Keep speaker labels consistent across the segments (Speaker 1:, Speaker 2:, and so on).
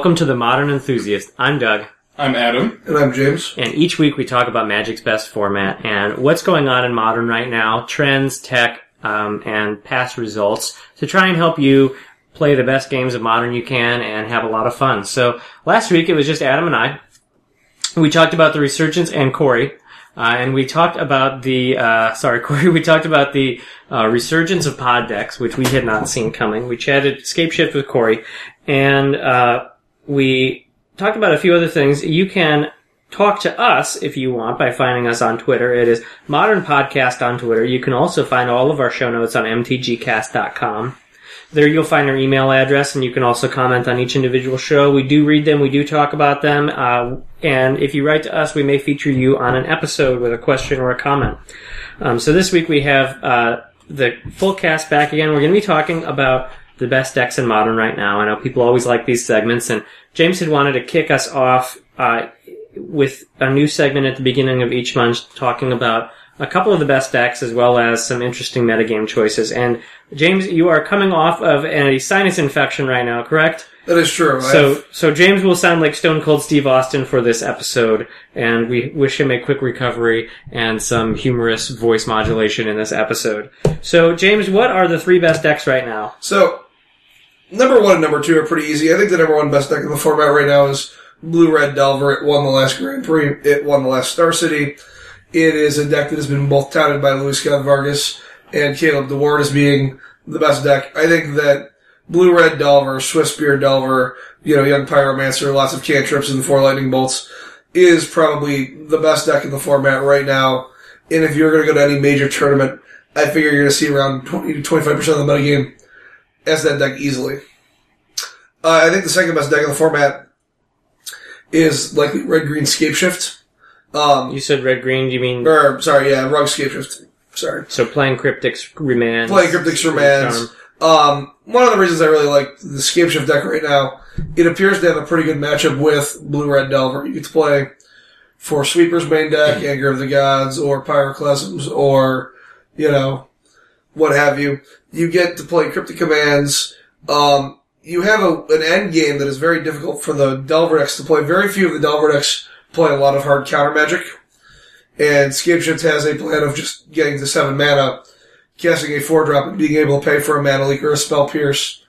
Speaker 1: Welcome to The Modern Enthusiast. I'm Doug.
Speaker 2: I'm Adam.
Speaker 3: And I'm James.
Speaker 1: And each week we talk about Magic's best format and what's going on in Modern right now, trends, tech, and past results to try and help you play the best games of Modern you can and have a lot of fun. So last week it was just Adam and I. We talked about the Resurgence and Corey. And we talked about the, Corey, we talked about the resurgence of pod decks, which we had not seen coming. We chatted Scapeshift with Corey, and we talked about a few other things. You can talk to us if you want by finding us on Twitter. It is Modern Podcast on Twitter. You can also find all of our show notes on mtgcast.com. There you'll find our email address, and you can also comment on each individual show. We do read them. We do talk about them. And if you write to us, we may feature you on an episode with a question or a comment. So this week we have the full cast back again. We're going to be talking about the best decks in Modern right now. I know people always like these segments, and James had wanted to kick us off with a new segment at the beginning of each month talking about a couple of the best decks as well as some interesting metagame choices. And James, you are coming off of a sinus infection right now, correct?
Speaker 3: That is true.
Speaker 1: So James will sound like Stone Cold Steve Austin for this episode, and we wish him a quick recovery and some humorous voice modulation in this episode. So James, what are the three best decks right now?
Speaker 3: So, number one and number two are pretty easy. I think the number one best deck in the format right now is Blue-Red Delver. It won the last Grand Prix. It won the last Star City. It is a deck that has been both touted by Luis Scott Vargas and Caleb DeWard as being the best deck. I think that Blue-Red Delver, Swiftspear Delver, Young Pyromancer, lots of cantrips and 4 lightning bolts is probably the best deck in the format right now. And if you're going to go to any major tournament, I figure you're going to see around 20 to 25% of the metagame as that deck easily. I think the second best deck in the format is likely Red-Green Scapeshift.
Speaker 1: You said red-green, you mean...
Speaker 3: Rug Scapeshift. Sorry.
Speaker 1: So playing Cryptics Remands.
Speaker 3: One of the reasons I really like the Scapeshift deck right now, it appears to have a pretty good matchup with Blue-Red Delver. You get to play for Sweeper's main deck, Anger of the Gods, or Pyroclasms, or, what have you. You get to play Cryptic Commands. You have an end game that is very difficult for the Delver decks to play. Very few of the Delver decks play a lot of hard counter magic. And Scapeshift has a plan of just getting to 7 mana, casting a 4-drop, and being able to pay for a Mana Leak or a Spell Pierce.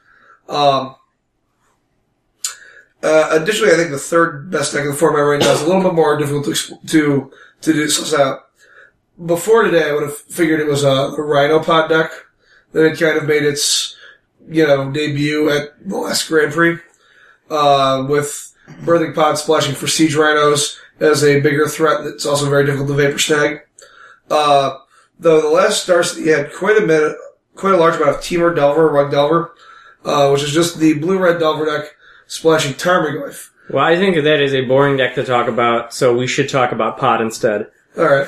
Speaker 3: Additionally, I think the third best deck in the format right now is a little bit more difficult to do suss out. Before today, I would have figured it was a Rhino Pod deck that had kind of made its, debut at the last Grand Prix, with Birthing Pod splashing for Siege Rhinos as a bigger threat that's also very difficult to Vapor Snag. Though the last Star City had quite a large amount of Temur Delver, Rug Delver, which is just the Blue-Red Delver deck splashing Tarmogoyf.
Speaker 1: Well, I think that is a boring deck to talk about, so we should talk about Pod instead.
Speaker 3: Alright.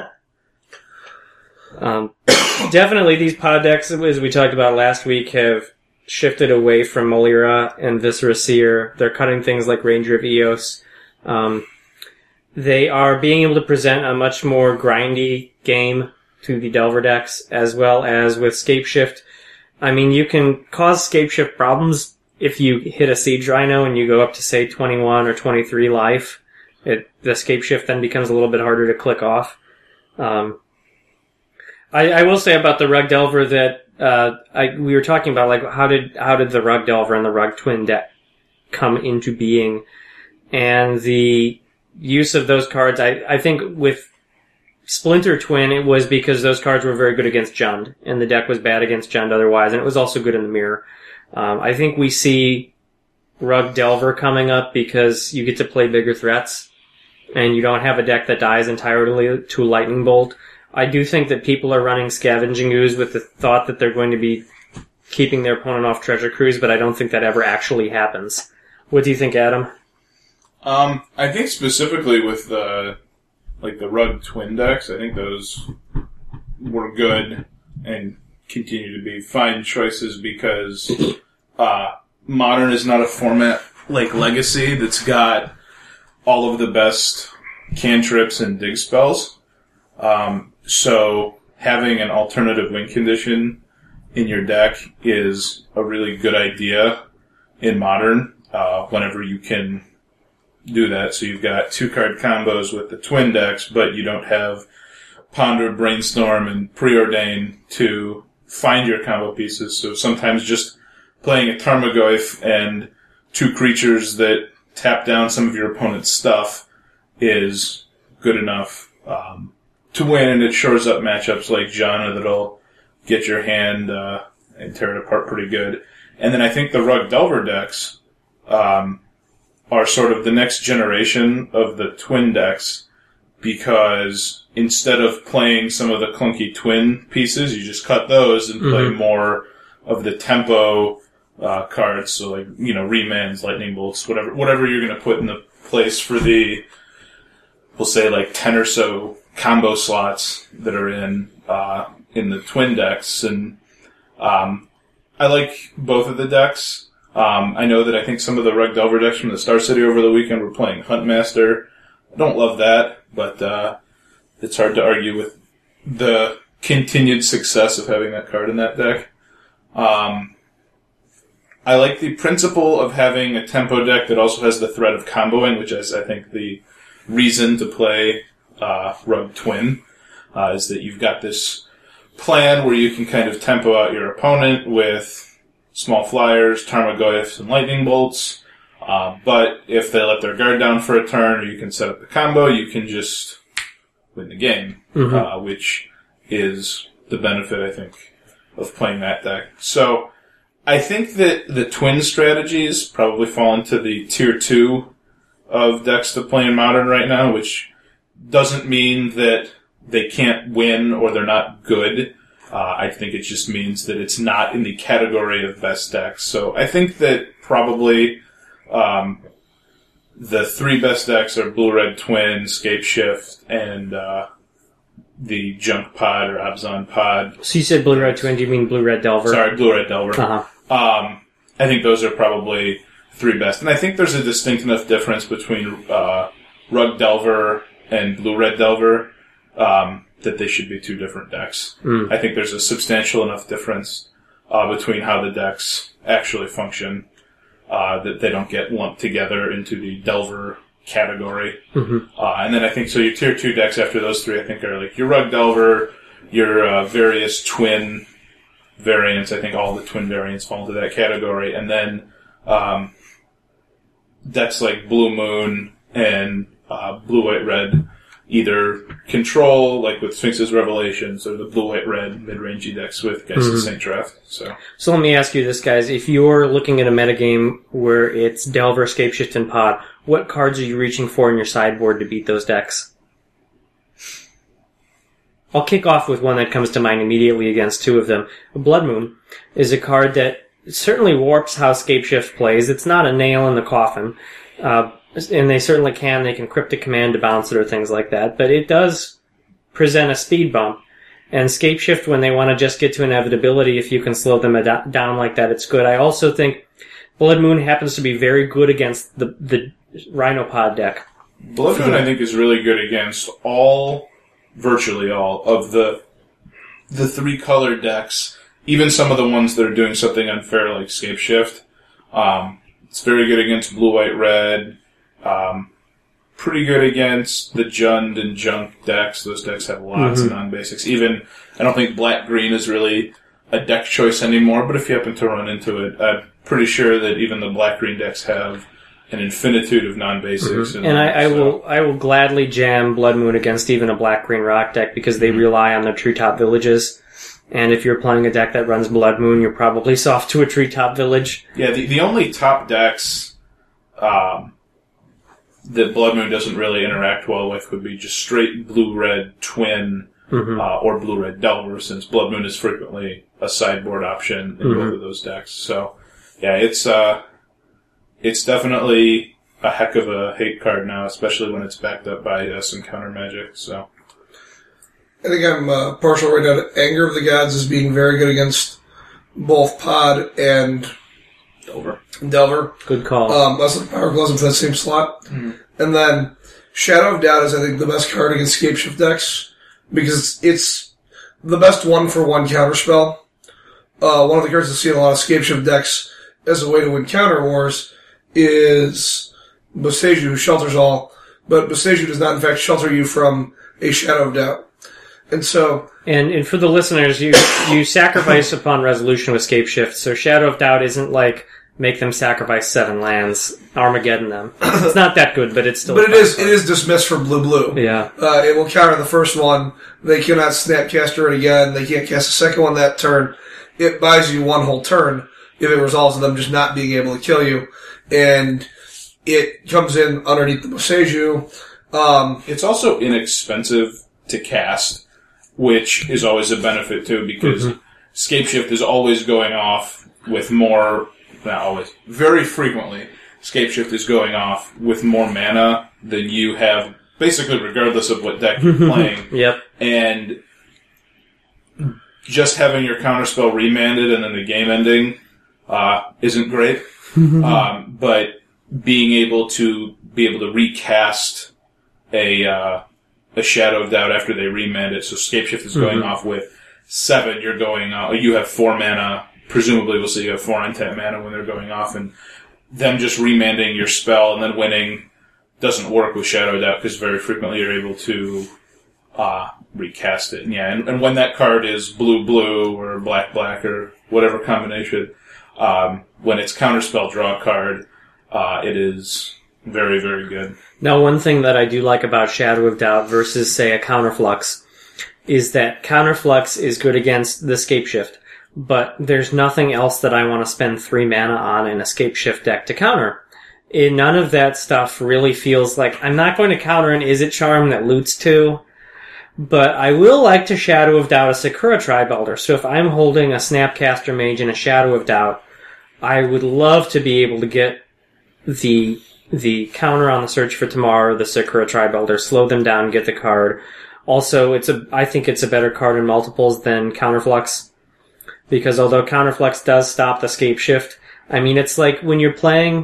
Speaker 1: Definitely these Pod decks, as we talked about last week, have shifted away from Molira and Viscera Seer. They're cutting things like Ranger of Eos. They are being able to present a much more grindy game to the Delver decks, as well as with Scapeshift. I mean, you can cause Scapeshift problems if you hit a Siege Rhino and you go up to, say, 21 or 23 life. The Scapeshift then becomes a little bit harder to click off. I will say about the Rug Delver that we were talking about, like, how did the Rug Delver and the Rug Twin deck come into being, and the use of those cards. I think with Splinter Twin, it was because those cards were very good against Jund, and the deck was bad against Jund otherwise, and it was also good in the mirror. I think we see Rug Delver coming up because you get to play bigger threats, and you don't have a deck that dies entirely to Lightning Bolt. I do think that people are running Scavenging Ooze with the thought that they're going to be keeping their opponent off Treasure Cruise, but I don't think that ever actually happens. What do you think, Adam?
Speaker 2: I think specifically with the Rug Twin decks, I think those were good and continue to be fine choices because Modern is not a format like Legacy that's got all of the best cantrips and dig spells. So having an alternative win condition in your deck is a really good idea in Modern. whenever you can do that. So you've got 2-card combos with the twin decks, but you don't have Ponder, Brainstorm, and Preordain to find your combo pieces. So sometimes just playing a Tarmogoyf and 2 creatures that tap down some of your opponent's stuff is good enough to win, and it shores up matchups like Janna that'll get your hand and tear it apart pretty good. And then I think the Rug Delver decks are sort of the next generation of the twin decks, because instead of playing some of the clunky twin pieces, you just cut those and play more of the tempo cards. So like, Remands, Lightning Bolts, whatever you're going to put in the place for the, we'll say like 10 or so combo slots that are in the twin decks. And I like both of the decks. I know that I think some of the Rug Delver decks from the Star City over the weekend were playing Huntmaster. I don't love that, but it's hard to argue with the continued success of having that card in that deck. I like the principle of having a tempo deck that also has the threat of comboing, which is, I think, the reason to play Rug Twin, is that you've got this plan where you can kind of tempo out your opponent with small flyers, Tarmogoyfs, and Lightning Bolts. But if they let their guard down for a turn, or you can set up the combo, you can just win the game, which is the benefit, I think, of playing that deck. So I think that the twin strategies probably fall into the tier 2 of decks to play in Modern right now, which doesn't mean that they can't win or they're not good. I think it just means that it's not in the category of best decks. So I think that probably the 3 best decks are Blue-Red Twin, Scape Shift, and the Junk Pod or Abzan Pod.
Speaker 1: So you said Blue-Red Twin, do you mean Blue-Red Delver?
Speaker 2: Sorry, Blue-Red Delver.
Speaker 1: Uh-huh.
Speaker 2: I think those are probably 3 best. And I think there's a distinct enough difference between Rug Delver and Blue-Red Delver that they should be 2 different decks. I think there's a substantial enough difference between how the decks actually function that they don't get lumped together into the Delver category. And then I think, so your tier 2 decks after those 3, I think, are like your Rug Delver, your various twin variants. I think all the twin variants fall into that category. And then decks like Blue Moon and Blue White Red either control, like with Sphinx's Revelations, or the Blue White Red mid-rangey decks with Geist of St. Draft. So
Speaker 1: let me ask you this, guys. If you're looking at a metagame where it's Delver, Scape Shift, and Pod, what cards are you reaching for in your sideboard to beat those decks? I'll kick off with one that comes to mind immediately against 2 of them. Blood Moon is a card that certainly warps how Scape Shift plays. It's not a nail in the coffin. And they certainly can. They can Cryptic Command to bounce it or things like that. But it does present a speed bump. And Scape Shift, when they want to just get to inevitability, if you can slow them down like that, it's good. I also think Blood Moon happens to be very good against the Rhinopod deck.
Speaker 2: Blood Moon, I think, is really good against virtually all of the 3-color decks, even some of the ones that are doing something unfair like Scape Shift. It's very good against Blue, White, Red. Pretty good against the Jund and Junk decks. Those decks have lots of non-basics. Even, I don't think Black-Green is really a deck choice anymore, but if you happen to run into it, I'm pretty sure that even the Black-Green decks have an infinitude of non-basics.
Speaker 1: And I will gladly jam Blood Moon against even a Black-Green Rock deck because they rely on their Treetop Villages. And if you're playing a deck that runs Blood Moon, you're probably soft to a Treetop Village.
Speaker 2: Yeah, the only top decks that Blood Moon doesn't really interact well with would be just straight Blue-Red Twin or Blue-Red Delver, since Blood Moon is frequently a sideboard option in both of those decks. So, yeah, it's definitely a heck of a hate card now, especially when it's backed up by some counter magic. So,
Speaker 3: I think I'm partial right now to Anger of the Gods as being very good against both Pod and Delver.
Speaker 1: Good call.
Speaker 3: Lesson Power Gloves for that same slot. And then Shadow of Doubt is, I think, the best card against Scape Shift decks because it's the best 1-for-1 counterspell. One of the cards I see in a lot of Scape Shift decks as a way to win counter wars is Boseiju, who shelters all, but Boseiju does not in fact shelter you from a Shadow of Doubt. And so...
Speaker 1: And for the listeners, you sacrifice upon resolution with Scape Shift, so Shadow of Doubt isn't like make them sacrifice 7 lands, Armageddon them. It's not that good, but it's still...
Speaker 3: But it is dismissed for blue-blue.
Speaker 1: Yeah.
Speaker 3: It will counter the first one. They cannot Snapcaster it again. They can't cast a second one that turn. It buys you 1 whole turn if it resolves in them just not being able to kill you. And it comes in underneath the Boseiju.
Speaker 2: It's also inexpensive to cast, which is always a benefit too, because Scape Shift is always going off with more... Not always. Very frequently, Scape Shift is going off with more mana than you have, basically regardless of what deck you're playing.
Speaker 1: Yep.
Speaker 2: And just having your counterspell remanded and then the game ending isn't great. But being able to recast a Shadow of Doubt after they remand it, so Scape Shift is going off with 7, you're going you have 4 mana. Presumably we'll see you have 4 untapped mana when they're going off, and them just remanding your spell and then winning doesn't work with Shadow of Doubt because very frequently you're able to recast it. And when that card is blue-blue or black-black or whatever combination, when it's counterspell draw card, it is very, very good.
Speaker 1: Now, one thing that I do like about Shadow of Doubt versus, say, a Counterflux is that Counterflux is good against the Scape Shift. But there's nothing else that I want to spend 3 mana on in a Scape Shift deck to counter. None of that stuff really feels like... I'm not going to counter an Izzet Charm that loots 2, but I will like to Shadow of Doubt a Sakura Tribe Elder. So if I'm holding a Snapcaster Mage and a Shadow of Doubt, I would love to be able to get the counter on the Search for Tomorrow, the Sakura Tribe Elder, slow them down, get the card. Also, I think it's a better card in multiples than Counterflux. Because although Counterflux does stop the Scape Shift, I mean, it's like when you're playing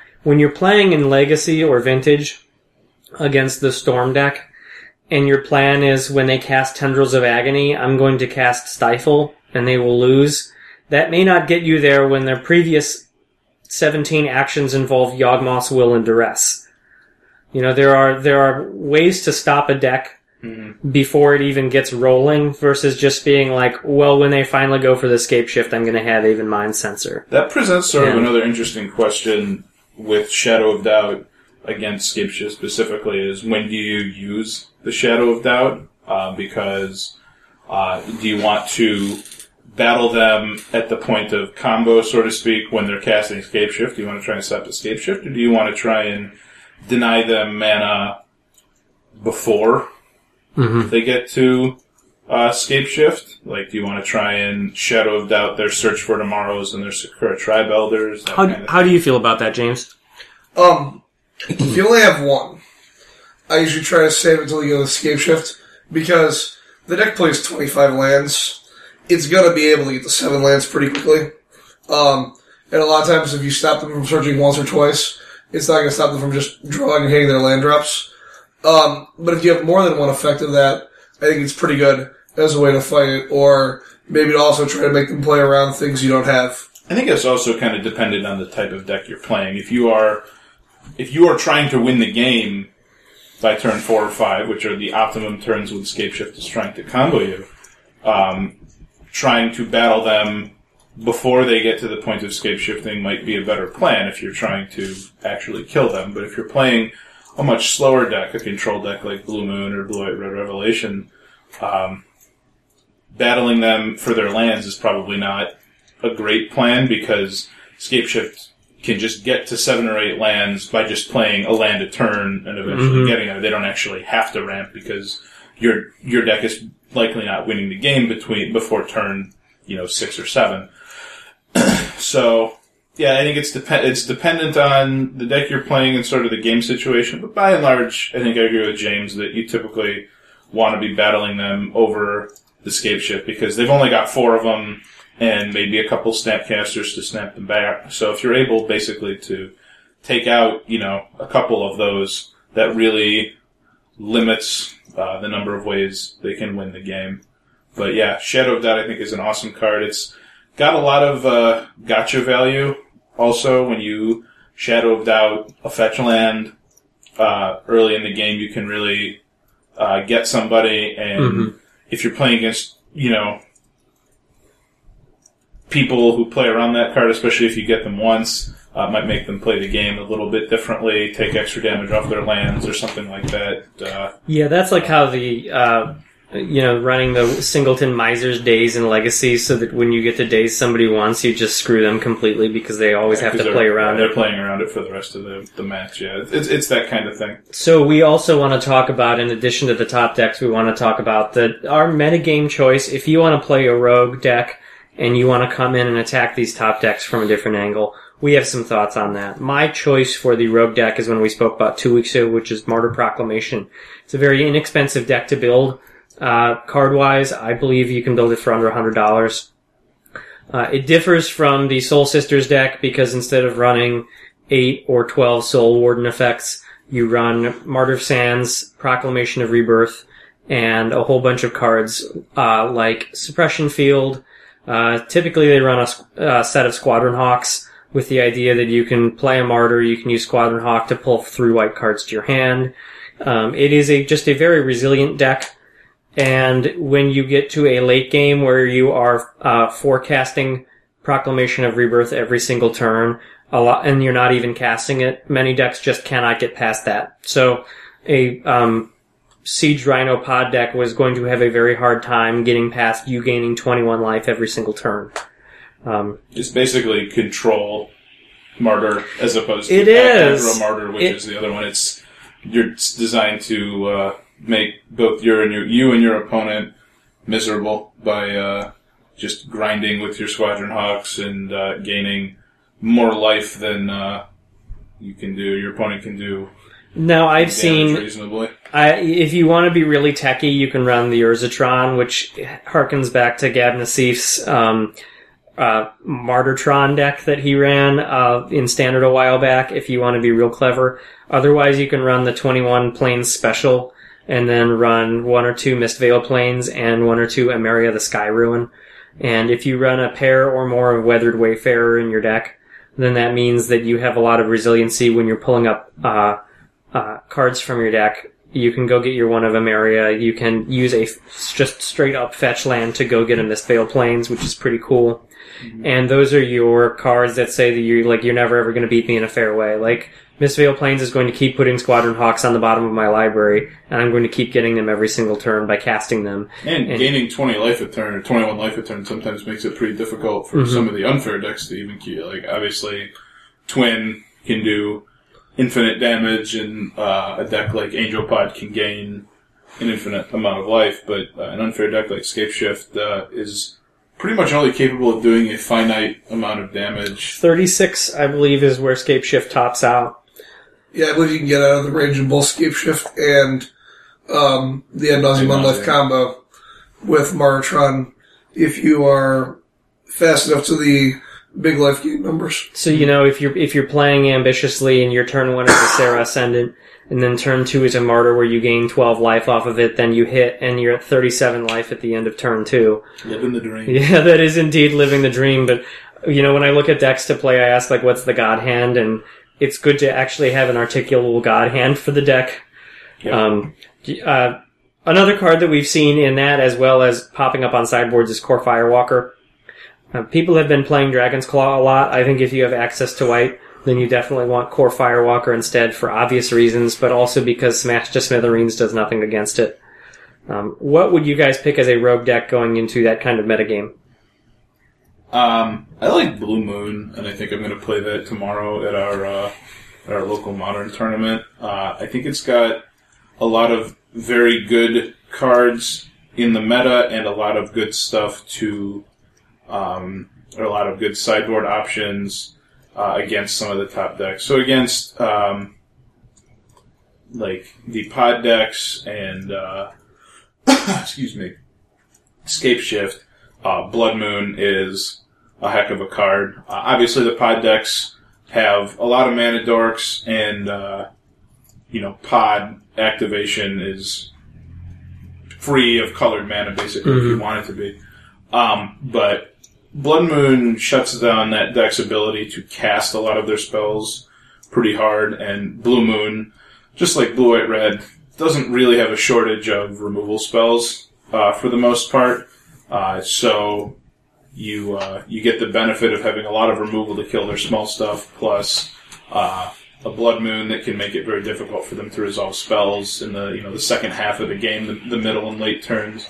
Speaker 1: in Legacy or Vintage against the Storm deck, and your plan is when they cast Tendrils of Agony, I'm going to cast Stifle, and they will lose. That may not get you there when their previous 17 actions involve Yawgmoth's Will and Duress. You know, there are ways to stop a deck before it even gets rolling versus just being like, well, when they finally go for the Scape Shift, I'm going to have Even Mind Sensor.
Speaker 2: That presents sort of another interesting question with Shadow of Doubt against Scape Shift specifically is when do you use the Shadow of Doubt? Because do you want to battle them at the point of combo, so to speak, when they're casting Scape Shift? Do you want to try and stop the Scape Shift, or do you want to try and deny them mana before they get to Scape Shift? Like, do you want to try and Shadow of Doubt their Search for Tomorrows and their Sakura Tribe Elders?
Speaker 1: How do you feel about that, James?
Speaker 3: If you only have 1, I usually try to save it until you go to Scape Shift, because the deck plays 25 lands. It's going to be able to get to 7 lands pretty quickly. And a lot of times if you stop them from searching once or twice, it's not going to stop them from just drawing and hitting their land drops. But if you have more than one effect of that, I think it's pretty good as a way to fight it, or maybe to also try to make them play around things you don't have.
Speaker 2: I think it's also kind of dependent on the type of deck you're playing. If you are trying to win the game by turn 4 or 5, which are the optimum turns when Scape Shift is trying to combo you, trying to battle them before they get to the point of Scape Shifting might be a better plan if you're trying to actually kill them. But if you're playing a much slower deck, a control deck like Blue Moon or Blue-White Red Revelation, battling them for their lands is probably not a great plan, because Scape Shift can just get to 7 or 8 lands by just playing a land a turn and eventually getting it. They don't actually have to ramp, because your deck is likely not winning the game before turn 6 or 7. So, yeah, I think it's dependent on the deck you're playing and sort of the game situation. But by and large, I think I agree with James that you typically want to be battling them over the Scape Shift, because they've only got 4 of them and maybe a couple Snapcasters to snap them back. So if you're able basically to take out, a couple of those, that really limits the number of ways they can win the game. But yeah, Shadow of Doubt I think is an awesome card. It's got a lot of gotcha value also when you Shadow of Doubt, a fetch land, early in the game you can really get somebody, and if you're playing against, people who play around that card, especially if you get them once, might make them play the game a little bit differently, take extra damage off their lands or something like that.
Speaker 1: Yeah, that's like how the, running the Singleton Miser's days in Legacy, so that when you get to days somebody wants, you just screw them completely because they always have to play around it.
Speaker 2: They're playing around it for the rest of the match, yeah. It's that kind of thing.
Speaker 1: So we also want to talk about, in addition to the top decks, we want to talk about our metagame choice. If you want to play a rogue deck and you want to come in and attack these top decks from a different angle, we have some thoughts on that. My choice for the rogue deck is one we spoke about 2 weeks ago, which is Martyr Proclamation. It's a very inexpensive deck to build. Card-wise, I believe you can build it for under $100. It differs from the Soul Sisters deck because instead of running 8 or 12 Soul Warden effects, you run Martyr of Sands, Proclamation of Rebirth, and a whole bunch of cards like Suppression Field. Typically they run a set of Squadron Hawks, with the idea that you can play a Martyr, you can use Squadron Hawk to pull 3 white cards to your hand. It is just a very resilient deck, and when you get to a late game where you are forecasting Proclamation of Rebirth every single turn, and you're not even casting it, many decks just cannot get past that. So a Siege Rhino pod deck was going to have a very hard time getting past you gaining 21 life every single turn.
Speaker 2: It's basically control Martyr as opposed to
Speaker 1: aggro
Speaker 2: Martyr, which is the other one. It's designed to make both you and your opponent miserable by just grinding with your Squadron Hawks and gaining more life than your opponent can do.
Speaker 1: Now, I've seen,
Speaker 2: reasonably.
Speaker 1: If you want to be really techy, you can run the Urzatron, which harkens back to Gab Nassif's Martyrtron deck that he ran in Standard a while back, if you want to be real clever. Otherwise, you can run the 21 Plains Special, and then run 1 or 2 Mistveil Plains and 1 or 2 Emeria the Sky Ruin. And if you run a pair or more of Weathered Wayfarer in your deck, then that means that you have a lot of resiliency when you're pulling up cards from your deck. You can go get your one of Emeria. You can use a just straight up fetch land to go get a Mistveil Plains, which is pretty cool. Mm-hmm. And those are your cards that say that you're never ever going to beat me in a fair way. Like, Mistveil Plains is going to keep putting Squadron Hawks on the bottom of my library, and I'm going to keep getting them every single turn by casting them.
Speaker 2: And gaining 20 life a turn, or 21 life a turn, sometimes makes it pretty difficult for some of the unfair decks to even keep. Like, obviously, Twin can do infinite damage, and a deck like Angel Pod can gain an infinite amount of life, but an unfair deck like Scapeshift is pretty much only capable of doing a finite amount of damage.
Speaker 1: 36, I believe, is where Scapeshift tops out.
Speaker 3: Yeah, I believe you can get out of the range of both Scapeshift and the Ad Nauseam Unlife combo with Martyrtron if you are fast enough to the big life gain numbers.
Speaker 1: So, if you're playing ambitiously and your turn 1 is a Serra Ascendant, and then turn 2 is a Martyr where you gain 12 life off of it, then you hit and you're at 37 life at the end of turn 2.
Speaker 2: Living the dream.
Speaker 1: Yeah, that is indeed living the dream, but, when I look at decks to play, I ask, what's the God Hand, and it's good to actually have an articulable God Hand for the deck. Yep. Another card that we've seen in that, as well as popping up on sideboards, is Core Firewalker. People have been playing Dragon's Claw a lot. I think if you have access to white, then you definitely want Core Firewalker instead for obvious reasons, but also because Smash to Smithereens does nothing against it. What would you guys pick as a rogue deck going into that kind of metagame?
Speaker 2: I like Blue Moon, and I think I'm going to play that tomorrow at our local Modern tournament. I think it's got a lot of very good cards in the meta and a lot of good stuff or a lot of good sideboard options against some of the top decks. So against like the pod decks and excuse me, Scapeshift, Blood Moon is a heck of a card. Obviously, the pod decks have a lot of mana dorks, and pod activation is free of colored mana, basically, if you want it to be. But Blood Moon shuts down that deck's ability to cast a lot of their spells pretty hard, and Blue Moon, just like Blue, White, Red, doesn't really have a shortage of removal spells for the most part. So you get the benefit of having a lot of removal to kill their small stuff, plus a Blood Moon that can make it very difficult for them to resolve spells in the second half of the game, the middle and late turns.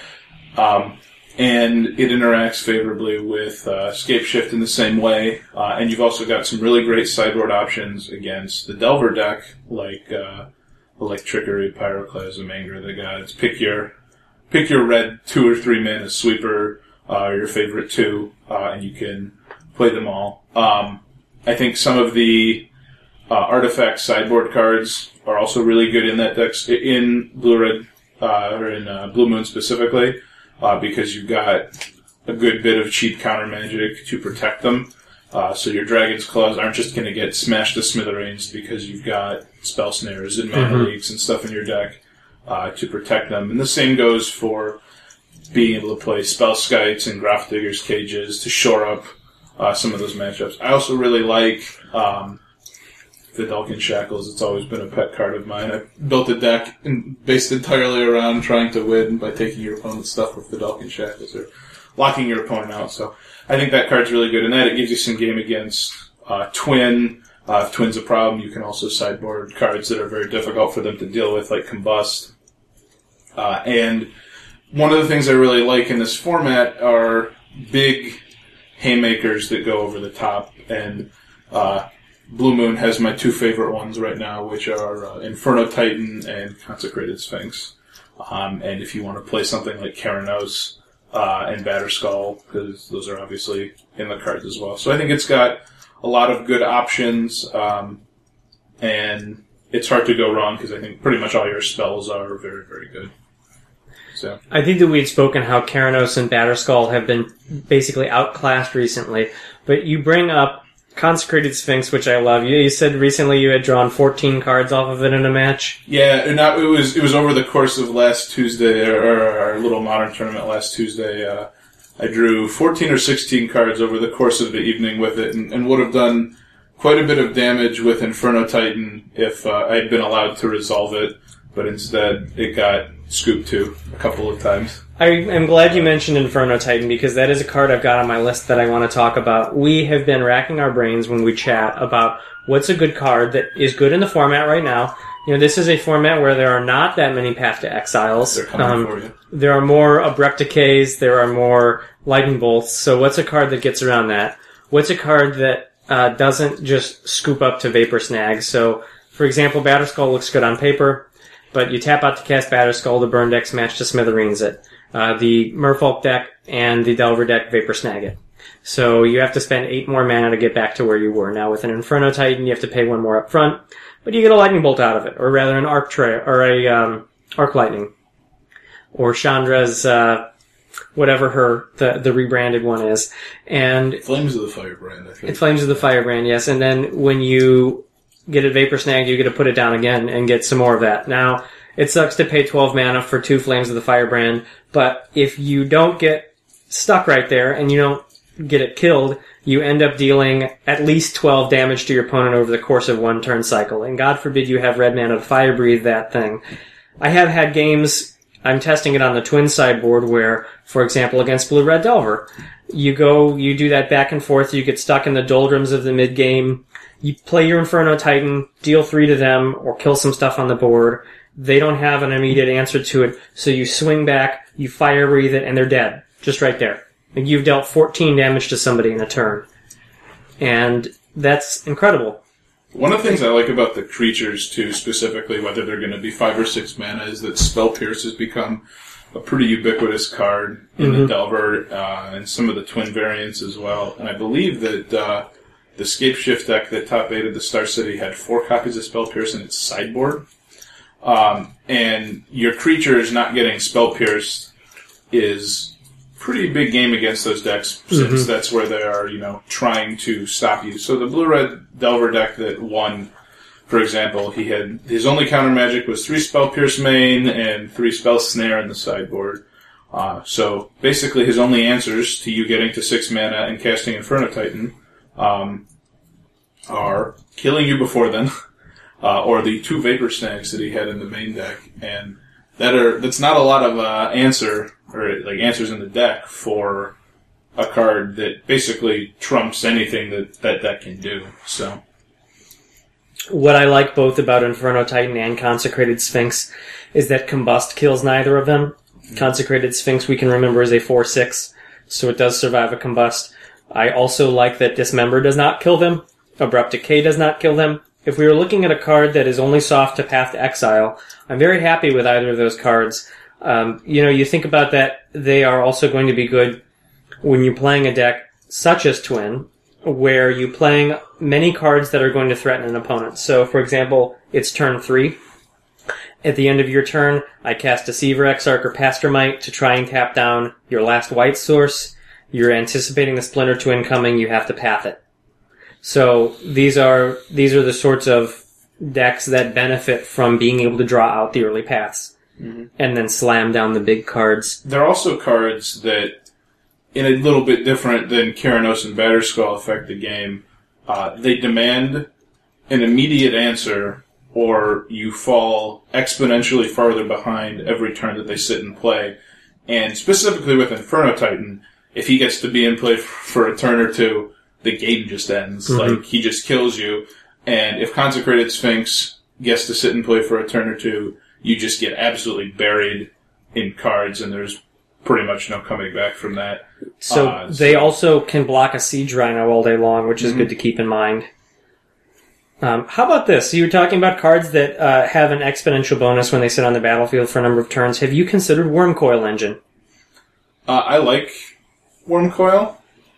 Speaker 2: And it interacts favorably with Scapeshift in the same way. And you've also got some really great sideboard options against the Delver deck, like Trickery, Pyroclasm, Anger of the Gods. Pick your red 2 or 3 mana sweeper, your favorite 2, and you can play them all. I think some of the artifact sideboard cards are also really good in that deck, in Blue-Red, or in Blue Moon specifically. Because you've got a good bit of cheap counter magic to protect them. So your Dragon's Claws aren't just going to get smashed to smithereens because you've got Spell Snares and Mana Leaks and stuff in your deck to protect them. And the same goes for being able to play Spell Skites and Grafdigger's Cages to shore up some of those matchups. I also really like Vedalken Shackles. It's always been a pet card of mine. I built a deck based entirely around trying to win by taking your opponent's stuff with Vedalken Shackles or locking your opponent out. So I think that card's really good in that. It gives you some game against Twin. If Twin's a problem, you can also sideboard cards that are very difficult for them to deal with, like Combust. And one of the things I really like in this format are big haymakers that go over the top, and Blue Moon has my 2 favorite ones right now, which are Inferno Titan and Consecrated Sphinx. And if you want to play something like Keranos and Batterskull, because those are obviously in the cards as well. So I think it's got a lot of good options, and it's hard to go wrong because I think pretty much all your spells are very, very good. So
Speaker 1: I think that we had spoken how Keranos and Batterskull have been basically outclassed recently, but you bring up Consecrated Sphinx, which I love. You said recently you had drawn 14 cards off of it in a match.
Speaker 2: Yeah, and it was over the course of last Tuesday, or our little Modern tournament last Tuesday. I drew 14 or 16 cards over the course of the evening with it, and would have done quite a bit of damage with Inferno Titan if I had been allowed to resolve it, but instead it got scooped to a couple of times.
Speaker 1: I am glad you mentioned Inferno Titan, because that is a card I've got on my list that I want to talk about. We have been racking our brains when we chat about what's a good card that is good in the format right now. This is a format where there are not that many Path to Exiles.
Speaker 2: They're coming for you.
Speaker 1: There are more Abrupt Decays, there are more Lightning Bolts, so what's a card that gets around that? What's a card that doesn't just scoop up to Vapor Snag? So, for example, Batterskull looks good on paper, but you tap out to cast Batterskull, the burn deck smash to smithereens it. The Merfolk deck and the Delver deck Vapor Snag it. So you have to spend 8 more mana to get back to where you were. Now with an Inferno Titan, you have to pay 1 more up front, but you get a Lightning Bolt out of it, or rather an Arc Arc Lightning, or Chandra's whatever the rebranded one is, and
Speaker 2: Flames of the Firebrand. I think
Speaker 1: it's Flames of the Firebrand, yes. And then when you get a Vapor Snag, you get to put it down again and get some more of that. Now it sucks to pay 12 mana for 2 Flames of the Firebrand, but if you don't get stuck right there and you don't get it killed, you end up dealing at least 12 damage to your opponent over the course of 1 turn cycle. And God forbid you have red mana to Fire Breathe that thing. I have had games, I'm testing it on the Twin sideboard, where, for example, against Blue-Red Delver, you do that back and forth, you get stuck in the doldrums of the mid-game, you play your Inferno Titan, deal 3 to them, or kill some stuff on the board. They don't have an immediate answer to it, so you swing back, you Fire Breathe it, and they're dead. Just right there. And you've dealt 14 damage to somebody in a turn. And that's incredible.
Speaker 2: One of the things I like about the creatures, too, specifically, whether they're going to be 5 or 6 mana, is that Spell Pierce has become a pretty ubiquitous card in the Delver, and some of the Twin variants as well. And I believe that the Scapeshift deck that top 8 of the Star City had 4 copies of Spell Pierce in its sideboard. And your creatures not getting Spell Pierced is pretty big game against those decks, since that's where they are, trying to stop you. So the Blue-Red Delver deck that won, for example, he had his only counter magic was 3 Spell Pierce main and 3 Spell Snare in the sideboard. So basically his only answers to you getting to 6 mana and casting Inferno Titan are killing you before then, or the 2 Vapor Snags that he had in the main deck, and that's not a lot of answers in the deck for a card that basically trumps anything that deck can do. So,
Speaker 1: what I like both about Inferno Titan and Consecrated Sphinx is that Combust kills neither of them. Consecrated Sphinx we can remember is a 4/6, so it does survive a Combust. I also like that Dismember does not kill them. Abrupt Decay does not kill them. If we were looking at a card that is only soft to Path to Exile, I'm very happy with either of those cards. You think about that, they are also going to be good when you're playing a deck such as Twin, where you're playing many cards that are going to threaten an opponent. So, for example, it's turn 3. At the end of your turn, I cast Deceiver, Exarch, or Pastermite to try and tap down your last white source. You're anticipating the Splinter Twin coming, you have to path it. So these are the sorts of decks that benefit from being able to draw out the early paths and then slam down the big cards.
Speaker 2: There are also cards that, in a little bit different than Keranos and Batterskull, affect the game. They demand an immediate answer, or you fall exponentially farther behind every turn that they sit and play. And specifically with Inferno Titan, if he gets to be in play for a turn or two, the game just ends. Like, he just kills you. And if Consecrated Sphinx gets to sit and play for a turn or two, you just get absolutely buried in cards, and there's pretty much no coming back from that.
Speaker 1: So they also can block a Siege Rhino all day long, which is good to keep in mind. How about this? So you were talking about cards that have an exponential bonus when they sit on the battlefield for a number of turns. Have you considered Wormcoil Engine?
Speaker 2: I like Wormcoil.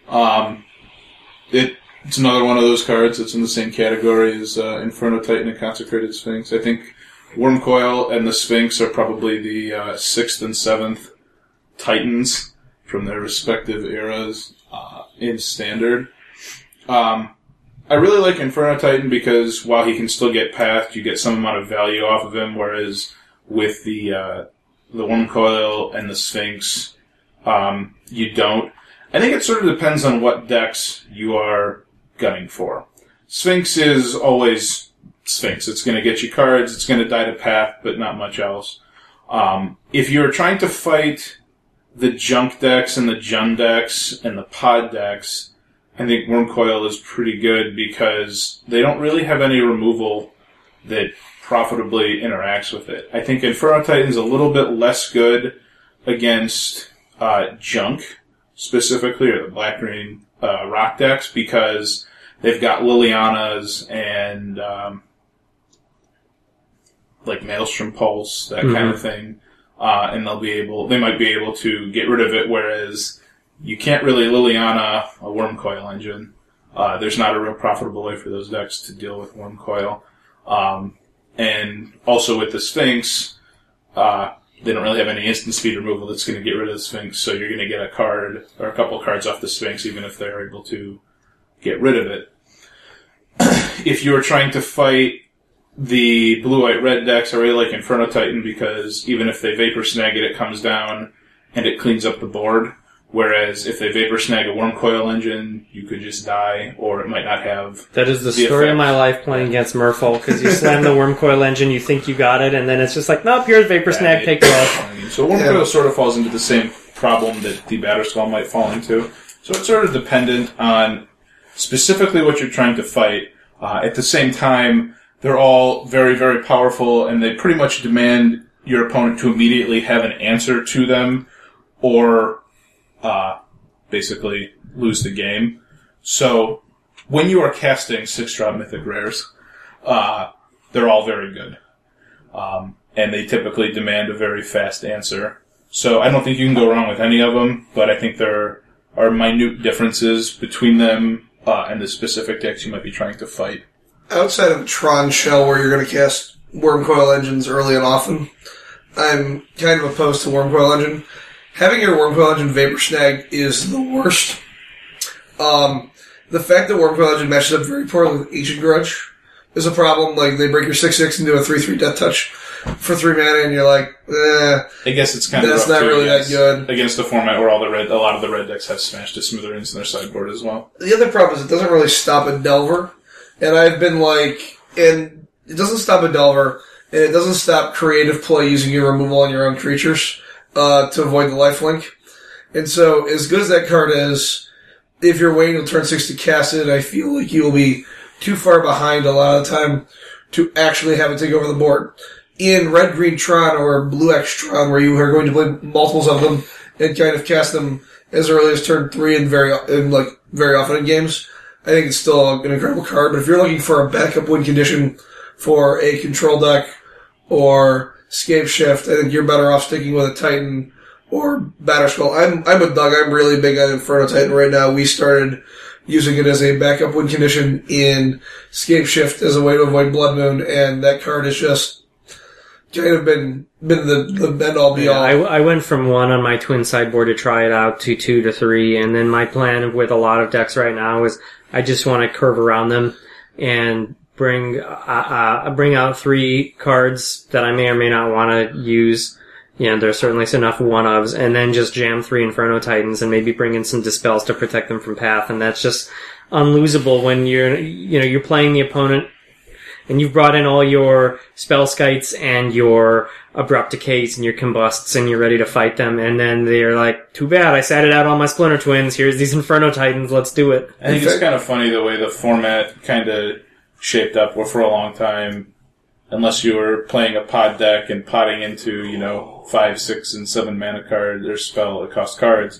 Speaker 2: It's another one of those cards that's in the same category as Inferno Titan and Consecrated Sphinx. I think Wormcoil and the Sphinx are probably the 6th and 7th Titans from their respective eras in Standard. I really like Inferno Titan because while he can still get pathed, you get some amount of value off of him, whereas with the Wormcoil and the Sphinx, you don't. I think it sort of depends on what decks you are gunning for. Sphinx is always Sphinx. It's going to get you cards, it's going to die to path, but not much else. If you're trying to fight the junk decks and the Jun decks and the pod decks, I think Wormcoil is pretty good because they don't really have any removal that profitably interacts with it. I think Inferno Titan's a little bit less good against junk, specifically, or the black-green rock decks, because they've got Lilianas and like Maelstrom Pulse, that kind of thing, and they might be able to get rid of it, whereas you can't really Liliana a Wormcoil Engine. There's not a real profitable way for those decks to deal with Wormcoil. And also with the Sphinx, they don't really have any instant speed removal that's going to get rid of the Sphinx, so you're going to get a card or a couple cards off the Sphinx even if they're able to get rid of it. If you're trying to fight the blue-white-red decks, I really like Inferno Titan because even if they Vapor Snag it, it comes down and it cleans up the board. Whereas if they Vapor Snag a Wormcoil Engine, you could just die, or it might not have.
Speaker 1: That is the story of my life playing against Merfolk, because you slam the Wormcoil Engine, you think you got it, and then it's just like, nope, here's Vapor Snag, take it off.
Speaker 2: So Wormcoil sort of falls into the same problem that the Batterskull might fall into. So it's sort of dependent on specifically what you're trying to fight. At the same time, they're all very, very powerful, and they pretty much demand your opponent to immediately have an answer to them, or basically lose the game. So when you are casting 6-drop Mythic Rares, they're all very good. And they typically demand a very fast answer. So I don't think you can go wrong with any of them, but I think there are minute differences between them and the specific decks you might be trying to fight.
Speaker 3: Outside of Tron Shell, where you're going to cast Wormcoil Engines early and often, I'm kind of opposed to Wormcoil Engine. Having your Wormcoil Engine Vapor Snag is the worst. The fact that Wormcoil Engine matches up very poorly with Ancient Grudge is a problem. Like, they break your 6/6 and do a 3/3 Death Touch for 3 mana, and you're like,
Speaker 2: I guess it's kind of
Speaker 3: that's not really that good.
Speaker 2: Against a format where a lot of the red decks have Smash to Smithereens in their sideboard as well.
Speaker 3: The other problem is it doesn't really stop a Delver. And I've been like, and it doesn't stop a Delver, and it doesn't stop creative play using your removal on your own creatures to avoid the lifelink. And so, as good as that card is, if you're waiting until turn 6 to cast it, I feel like you will be too far behind a lot of the time to actually have it take over the board. In Red-Green Tron or Blue-X Tron, where you are going to play multiples of them and kind of cast them as early as turn 3 and very often in games, I think it's still an incredible card. But if you're looking for a backup win condition for a control deck or Scape Shift, I think you're better off sticking with a Titan or Batterskull. I'm with Doug. I'm really big on Inferno Titan right now. We started using it as a backup win condition in Scape Shift as a way to avoid Blood Moon, and that card has just kind of been the end-all be-all.
Speaker 1: I went from 1 on my twin sideboard to try it out to 2 to 3, and then my plan with a lot of decks right now is I just want to curve around them and bring out 3 cards that I may or may not want to use. There's certainly enough one-ofs, and then just jam 3 Inferno Titans and maybe bring in some Dispels to protect them from Path, and that's just unlosable when you're playing the opponent and you've brought in all your Spell Skites and your Abrupt Decays and your Combusts and you're ready to fight them, and then they're like, too bad, I sat it out all my Splinter Twins, here's these Inferno Titans, let's do it.
Speaker 2: I think it's kind of funny the way the format kind of shaped up, where for a long time, unless you were playing a pod deck and potting into, 5, 6, and 7 mana cards or spell that cost cards,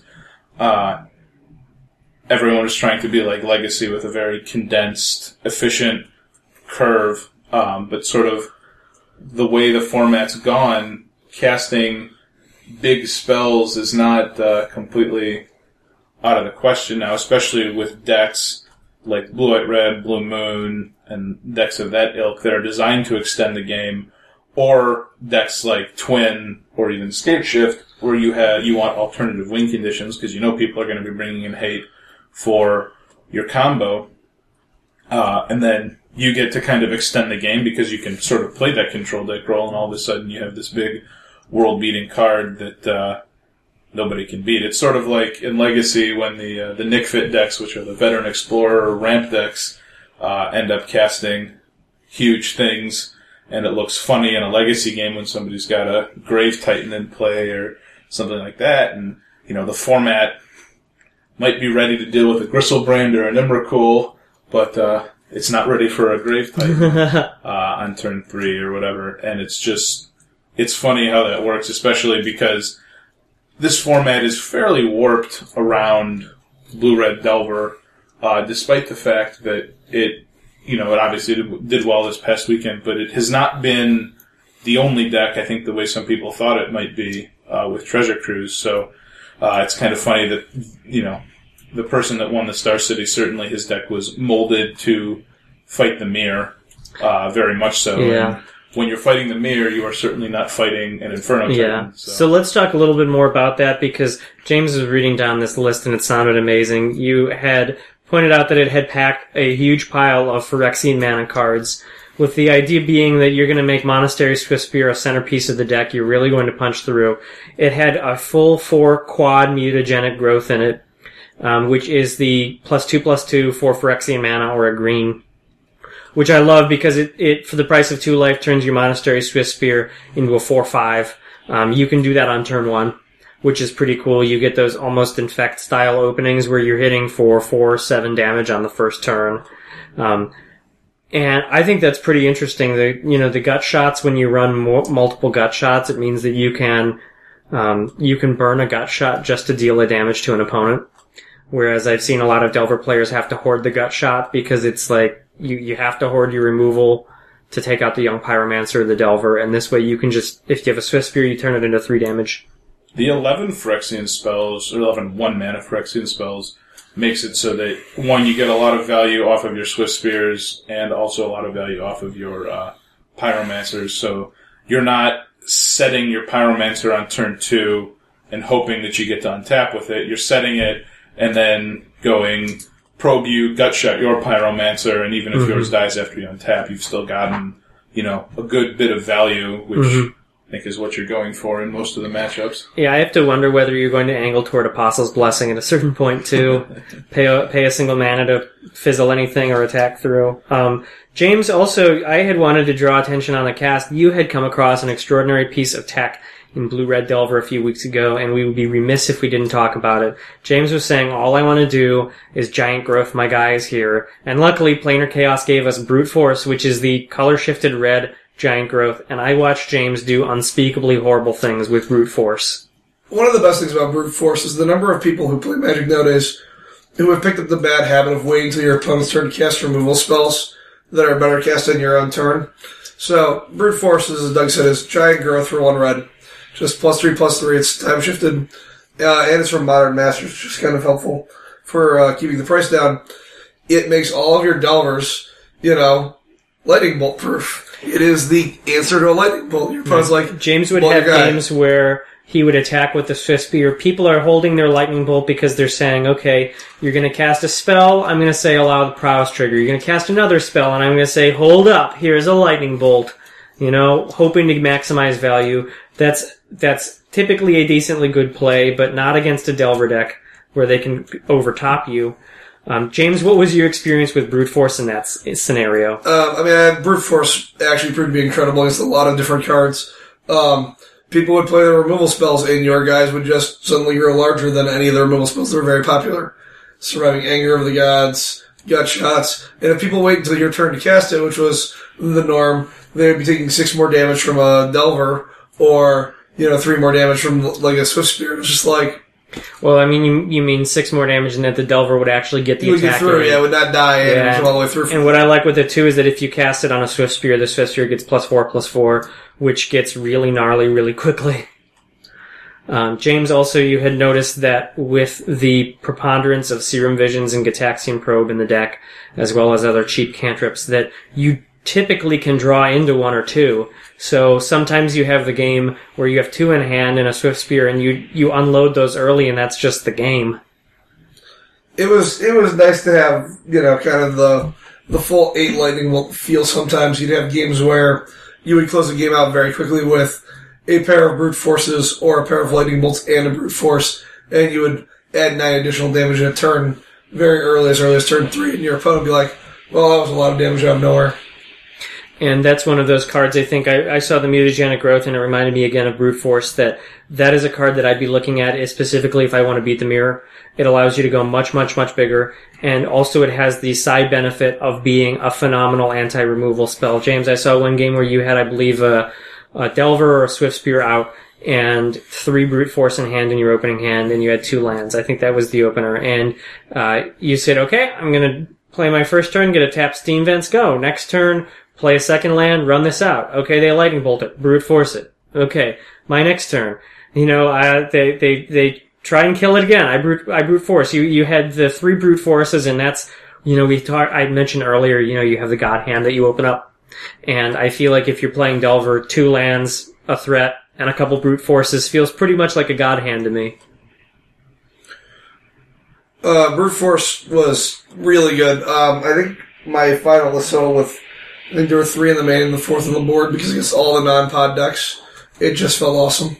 Speaker 2: everyone was trying to be like Legacy with a very condensed, efficient curve, but sort of the way the format's gone, casting big spells is not completely out of the question now, especially with decks like Blue-White Red, Blue Moon, and decks of that ilk that are designed to extend the game, or decks like Twin or even Scape Shift, where you want alternative win conditions because people are going to be bringing in hate for your combo, and then you get to kind of extend the game because you can sort of play that control deck role, and all of a sudden you have this big world-beating card that nobody can beat. It's sort of like in Legacy when the Nick Fit decks, which are the Veteran Explorer or Ramp decks, end up casting huge things, and it looks funny in a Legacy game when somebody's got a Grave Titan in play or something like that, and the format might be ready to deal with a Gristlebrand or an Emrakul, but it's not ready for a Grave Titan on turn 3 or whatever, and it's funny how that works, especially because this format is fairly warped around Blue-Red Delver, despite the fact that it obviously did well this past weekend, but it has not been the only deck, I think, the way some people thought it might be with Treasure Cruise. So it's kind of funny that, the person that won the Star City, certainly his deck was molded to fight the mirror, very much so.
Speaker 1: Yeah.
Speaker 2: And when you're fighting the mirror, you are certainly not fighting an Inferno Titan.
Speaker 1: Yeah. So let's talk a little bit more about that, because James was reading down this list and it sounded amazing. You had pointed out that it had packed a huge pile of Phyrexian mana cards, with the idea being that you're going to make Monastery Swiftspear a centerpiece of the deck. You're really going to punch through. It had a full 4 quad mutagenic growth in it, which is the +2/+2 for Phyrexian mana or a green, which I love because it for the price of 2 life turns your Monastery Swiftspear into a 4/5. You can do that on turn 1, which is pretty cool. You get those almost Infect style openings where you're hitting for 4/7 damage on the first turn. And I think that's pretty interesting. The gut shots, when you run multiple gut shots, it means that you can burn a gut shot just to deal a damage to an opponent. Whereas I've seen a lot of Delver players have to hoard the gut shot because it's like you have to hoard your removal to take out the Young Pyromancer or the Delver, and this way you can just, if you have a Swiftspear, you turn it into 3 damage.
Speaker 2: The 11 Phyrexian spells, or 11 1-mana Phyrexian spells, makes it so that, one, you get a lot of value off of your Swiftspears, and also a lot of value off of your Pyromancers, so you're not setting your Pyromancer on turn 2 and hoping that you get to untap with it. You're setting it and then going probe you, gut shot your Pyromancer, and even if yours dies after you untap, you've still gotten, a good bit of value, which I think is what you're going for in most of the matchups.
Speaker 1: Yeah, I have to wonder whether you're going to angle toward Apostle's Blessing at a certain point too. Pay a single mana to fizzle anything or attack through. James, also, I had wanted to draw attention on the cast. You had come across an extraordinary piece of tech in Blue-Red Delver a few weeks ago, and we would be remiss if we didn't talk about it. James was saying, all I want to do is Giant Growth my guys here. And luckily, Planar Chaos gave us Brute Force, which is the color-shifted red Giant Growth, and I watched James do unspeakably horrible things with Brute Force.
Speaker 3: One of the best things about Brute Force is the number of people who play Magic nowadays who have picked up the bad habit of waiting until your opponent's turn to cast removal spells that are better cast on your own turn. So, Brute Force, as Doug said, is Giant Growth for 1 red. Just +3/+3. It's time shifted. And it's from Modern Masters, which is kind of helpful for keeping the price down. It makes all of your Delvers, lightning bolt proof. It is the answer to a lightning bolt. Your opponent's like,
Speaker 1: James would have games where he would attack with the Swift Spear. People are holding their lightning bolt because they're saying, okay, you're going to cast a spell, I'm going to say allow the prowess trigger. You're going to cast another spell, and I'm going to say, hold up, here's a lightning bolt. Hoping to maximize value. That's typically a decently good play, but not against a Delver deck where they can overtop you. James, what was your experience with Brute Force in that scenario?
Speaker 3: Brute Force actually proved to be incredible against a lot of different cards. People would play their removal spells, and your guys would just suddenly grow larger than any of the removal spells that were very popular. Surviving Anger of the Gods, Gut Shots, and if people wait until your turn to cast it, which was the norm, they would be taking 6 more damage from a Delver, or, 3 more damage from, like, a Swift Spear. It was just like...
Speaker 1: Well, you mean 6 more damage and that the Delver would actually get the attack.
Speaker 3: Would get through, would not die, and it was all the way through.
Speaker 1: And what I like with it, too, is that if you cast it on a Swift Spear, the Swift Spear gets +4/+4, which gets really gnarly really quickly. James, also, you had noticed that with the preponderance of Serum Visions and Gitaxian Probe in the deck, as well as other cheap cantrips, that you typically can draw into 1 or 2. So sometimes you have the game where you have 2 in hand and a Swift Spear, and you unload those early, and that's just the game.
Speaker 3: It was nice to have, kind of the full 8 lightning bolt feel sometimes. You'd have games where you would close the game out very quickly with a pair of Brute Forces or a pair of lightning bolts and a Brute Force, and you would add 9 additional damage in a turn very early as turn 3, and your opponent would be like, well, that was a lot of damage out of nowhere.
Speaker 1: And that's one of those cards, I think, I saw the Mutagenic Growth, and it reminded me again of Brute Force, that is a card that I'd be looking at specifically if I want to beat the mirror. It allows you to go much, much, much bigger, and also it has the side benefit of being a phenomenal anti-removal spell. James, I saw one game where you had, I believe, a Delver or a Swift Spear out, and 3 Brute Force in hand in your opening hand, and you had 2 lands. I think that was the opener. And you said, okay, I'm going to play my first turn, get a tap Steam Vents, go. Next turn, play a second land, run this out. Okay, they lightning bolt it, Brute Force it. Okay, my next turn. They try and kill it again. I brute force. You had the 3 Brute Forces, and that's, I mentioned earlier, you have the God Hand that you open up. And I feel like if you're playing Delver, 2 lands, a threat, and a couple Brute Forces feels pretty much like a God Hand to me.
Speaker 3: Brute Force was really good. I think my final was settled with, I think there were 3 in the main and the 4th on the board, because against all the non-pod decks, it just felt awesome.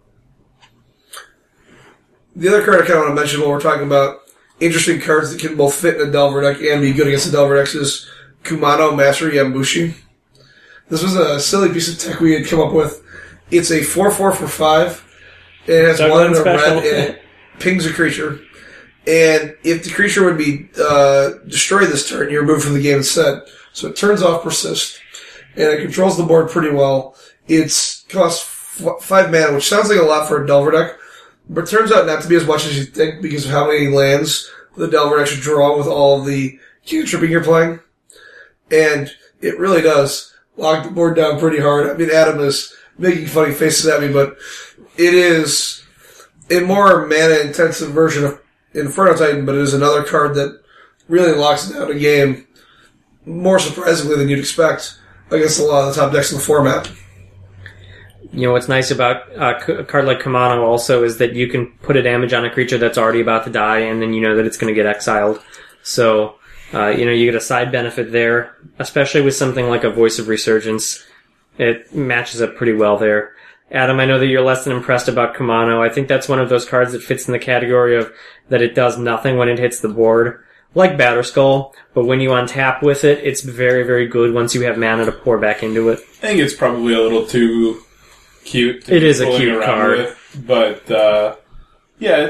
Speaker 3: The other card I kind of want to mention while we're talking about interesting cards that can both fit in a Delver deck and be good against the Delver decks is Kumano Master Yambushi. This was a silly piece of tech we had come up with. It's a 4/4 for 5. It has 1 and a red in it. Pings a creature. And if the creature would be destroyed this turn, you're removed from the game instead. So it turns off Persist. And it controls the board pretty well. It costs 5 mana, which sounds like a lot for a Delver deck. But it turns out not to be as much as you think because of how many lands the Delver deck should draw with all the cantripping you're playing. And it really does lock the board down pretty hard. I mean, Adam is making funny faces at me, but it is a more mana-intensive version of Inferno Titan, but it is another card that really locks down a game more surprisingly than you'd expect against a lot of the top decks in the format.
Speaker 1: What's nice about a card like Kumano also is that you can put a damage on a creature that's already about to die, and then you know that it's going to get exiled. So, you get a side benefit there, especially with something like a Voice of Resurgence. it matches up pretty well there. Adam, I know that you're less than impressed about Kumano. I think that's one of those cards that fits in the category of that it does nothing when it hits the board, like Batterskull, but when you untap with it, it's very, very good once you have mana to pour back into it.
Speaker 2: I think it's probably a little too cute to
Speaker 1: It
Speaker 2: be
Speaker 1: is a
Speaker 2: fooling
Speaker 1: cute
Speaker 2: around
Speaker 1: card.
Speaker 2: with, but yeah,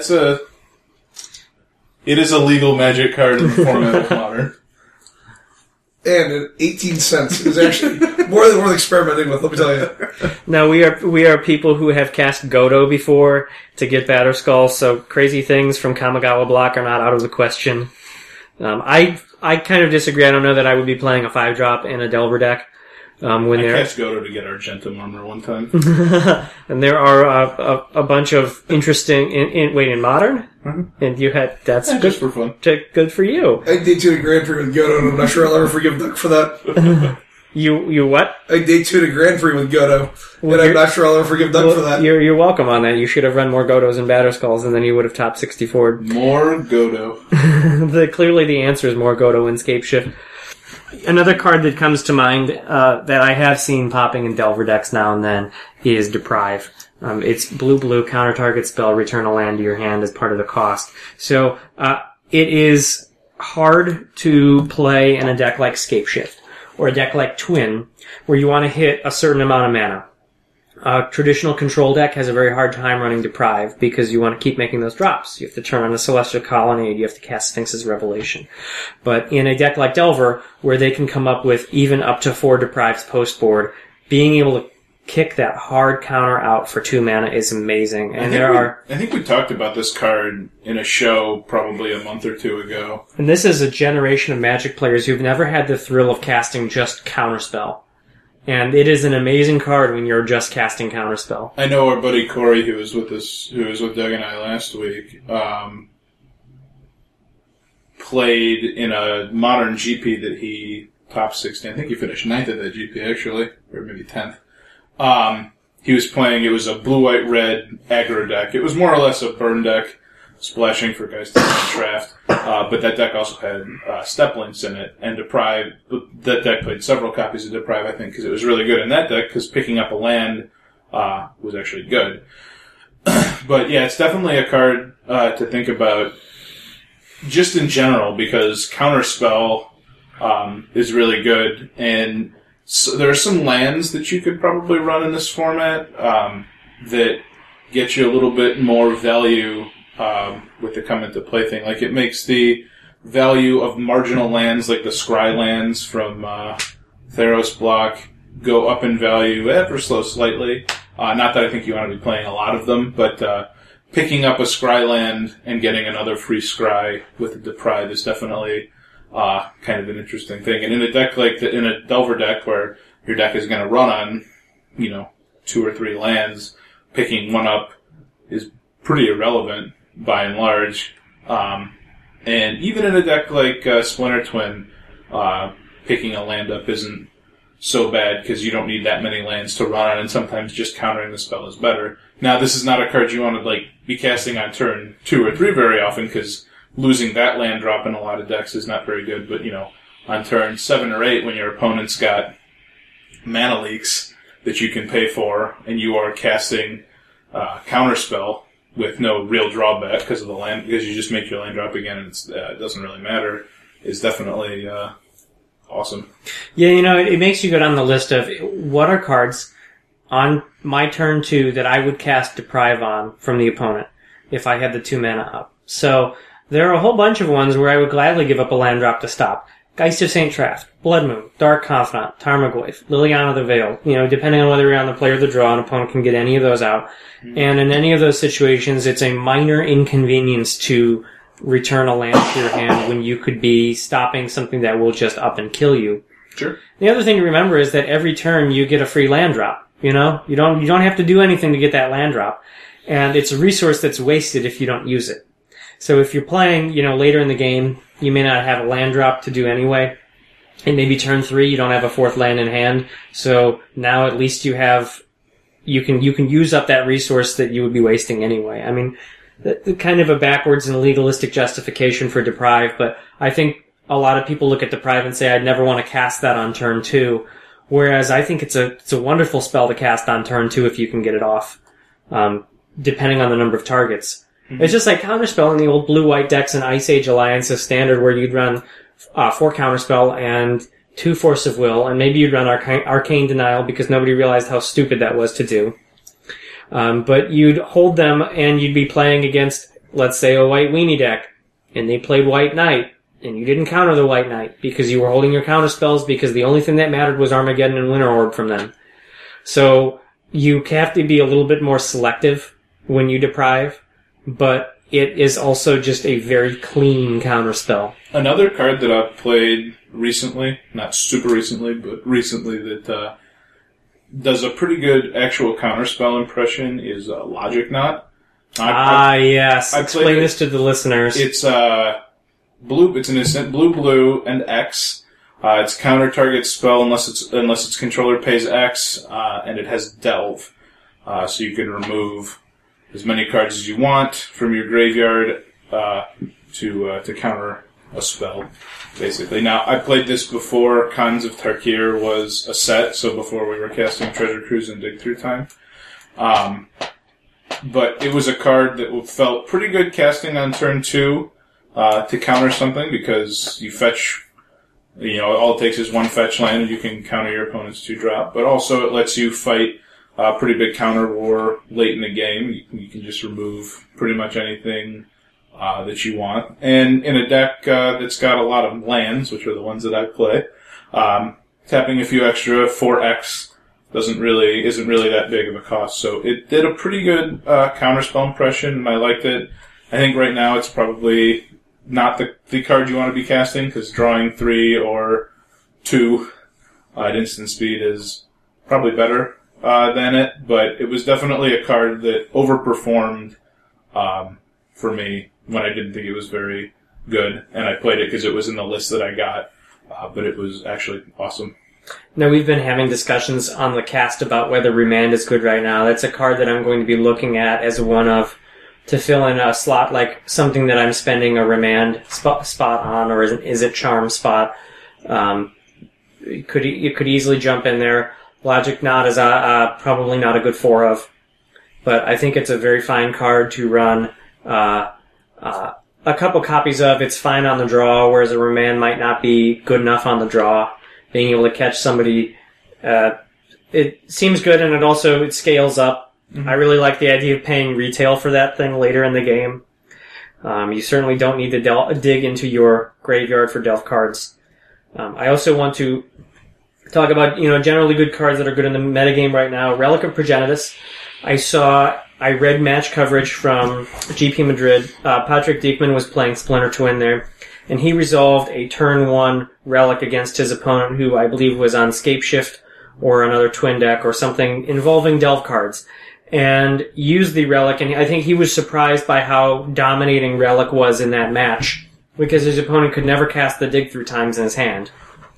Speaker 2: it is a legal Magic card in the format of Modern.
Speaker 3: And at 18 cents, it was actually more than worth experimenting with, let me tell you.
Speaker 1: Now, we are people who have cast Godo before to get Batterskull, so crazy things from Kamigawa block are not out of the question. I kind of disagree. I don't know that I would be playing a 5-drop in a Delver deck. When
Speaker 2: I
Speaker 1: they're
Speaker 2: cast Godo to get Argentum armor one time.
Speaker 1: and there are a bunch of interesting in Modern, and you had that's
Speaker 2: Yeah,
Speaker 1: good
Speaker 2: just for fun.
Speaker 1: good for you.
Speaker 3: I day 2 to Grand Prix with Godo, and I'm not sure I'll ever forgive Duck for that.
Speaker 1: You what?
Speaker 3: I day 2 to Grand Prix with Godo,
Speaker 1: Well,
Speaker 3: and I'm
Speaker 1: you're-
Speaker 3: not sure I'll ever forgive Duck for that.
Speaker 1: You're welcome on that. You should have run more Godos and Batterskulls, and then you would have top 64.
Speaker 2: More Godo.
Speaker 1: Clearly, the answer is more Godo and Scape Shift. Another card that comes to mind that I have seen popping in Delver decks now and then is Deprive. It's blue, counter target spell, return a land to your hand as part of the cost. So it is hard to play in a deck like Scape Shift or a deck like Twin, where you want to hit a certain amount of mana. A traditional control deck has a very hard time running Deprive because you want to keep making those drops. You have to turn on a Celestial Colonnade, you have to cast Sphinx's Revelation. But in a deck like Delver, where they can come up with even up to 4 Deprives post-board, being able to kick that hard counter out for 2 mana is amazing. And
Speaker 2: I think we talked about this card in a show probably a month or two ago.
Speaker 1: And this is a generation of Magic players who've never had the thrill of casting just Counterspell. And it is an amazing card when you're just casting Counterspell.
Speaker 2: I know our buddy Corey, who was with Doug and I last week, played in a Modern GP that he top 16. I think he finished 9th at that GP actually, or maybe 10th. He was playing. It was a blue-white-red aggro deck. It was more or less a burn deck, splashing for guys to draft. But that deck also had Step Links in it, and Deprive. That deck played several copies of Deprive, I think, because it was really good in that deck, because picking up a land was actually good. But yeah, it's definitely a card to think about just in general, because Counterspell is really good, and so there are some lands that you could probably run in this format that get you a little bit more value with the come into play thing. Like, it makes the value of marginal lands, like the Scry lands from Theros block, go up in value ever so slightly. Not that I think you want to be playing a lot of them, but picking up a Scry land and getting another free Scry with a Deprive is definitely kind of an interesting thing. And in a deck like in a Delver deck where your deck is going to run on, 2 or 3 lands, picking one up is pretty irrelevant by and large. And even in a deck like Splinter Twin, picking a land up isn't so bad because you don't need that many lands to run on, and sometimes just countering the spell is better. Now, this is not a card you want to be casting on turn 2 or 3 very often, because losing that land drop in a lot of decks is not very good. But on turn 7 or 8, when your opponent's got mana leaks that you can pay for, and you are casting Counterspell with no real drawback because of the land, because you just make your land drop again, and it doesn't really matter, is definitely awesome.
Speaker 1: Yeah, it makes you go down the list of what are cards on my turn 2 that I would cast Deprive on from the opponent if I had the 2 mana up. So there are a whole bunch of ones where I would gladly give up a land drop to stop. Geist of St. Traft, Blood Moon, Dark Confidant, Tarmogoyf, Liliana the Veil. Depending on whether you're on the play or the draw, an opponent can get any of those out. And in any of those situations, it's a minor inconvenience to return a land to your hand when you could be stopping something that will just up and kill you.
Speaker 2: Sure.
Speaker 1: The other thing to remember is that every turn you get a free land drop. You don't have to do anything to get that land drop. And it's a resource that's wasted if you don't use it. So if you're playing, later in the game, you may not have a land drop to do anyway. And maybe turn 3, you don't have a 4th land in hand. So now at least you can use up that resource that you would be wasting anyway. I mean, kind of a backwards and legalistic justification for Deprive, but I think a lot of people look at Deprive and say, I'd never want to cast that on turn 2. Whereas I think it's a wonderful spell to cast on turn 2 if you can get it off, depending on the number of targets. Mm-hmm. It's just like Counterspell in the old blue-white decks in Ice Age Alliance's standard, where you'd run 4 Counterspell and 2 Force of Will, and maybe you'd run Arcane Denial because nobody realized how stupid that was to do. But you'd hold them and you'd be playing against, let's say, a White Weenie deck, and they played White Knight, and you didn't counter the White Knight because you were holding your counterspells because the only thing that mattered was Armageddon and Winter Orb from them. So you have to be a little bit more selective when you deprive, but it is also just a very clean counterspell.
Speaker 2: Another card that I've played recently, not super recently, but recently, that does a pretty good actual counterspell impression is Logic Knot.
Speaker 1: Yes. Explain this to the listeners.
Speaker 2: It's blue. It's an instant blue, and X. It's counter target spell unless its controller pays X, and it has Delve, so you can remove as many cards as you want from your graveyard to counter a spell, basically. Now, I played this before Khans of Tarkir was a set, so before we were casting Treasure Cruise and Dig Through Time. But it was a card that felt pretty good casting on turn 2 to counter something, because you fetch, all it takes is 1 fetch land and you can counter your opponent's 2-drop. But also it lets you fight a pretty big counter war late in the game. You can just remove pretty much anything that you want. And in a deck that's got a lot of lands, which are the ones that I play, tapping a few extra 4X isn't really that big of a cost. So it did a pretty good counterspell impression, and I liked it. I think right now it's probably not the card you want to be casting, because drawing 3 or 2 at instant speed is probably better than it, but it was definitely a card that overperformed for me when I didn't think it was very good, and I played it because it was in the list that I got, but it was actually awesome.
Speaker 1: Now, we've been having discussions on the cast about whether Remand is good right now. That's a card that I'm going to be looking at as one of, to fill in a slot, like something that I'm spending a Remand spot on, or is it Charm spot. You could easily jump in there. Logic Knot is probably not a good 4 of, but I think it's a very fine card to run a couple copies of. It's fine on the draw, whereas a Remand might not be good enough on the draw. Being able to catch somebody, it seems good, and it scales up. Mm-hmm. I really like the idea of paying retail for that thing later in the game. You certainly don't need to dig into your graveyard for Delve cards. I also want to talk about, generally good cards that are good in the metagame right now. Relic of Progenitus. I read match coverage from GP Madrid. Patrick Diekman was playing Splinter Twin there, and he resolved a turn 1 Relic against his opponent, who I believe was on Scapeshift or another Twin deck or something involving Delve cards, and used the Relic, and I think he was surprised by how dominating Relic was in that match, because his opponent could never cast the Dig Through Times in his hand.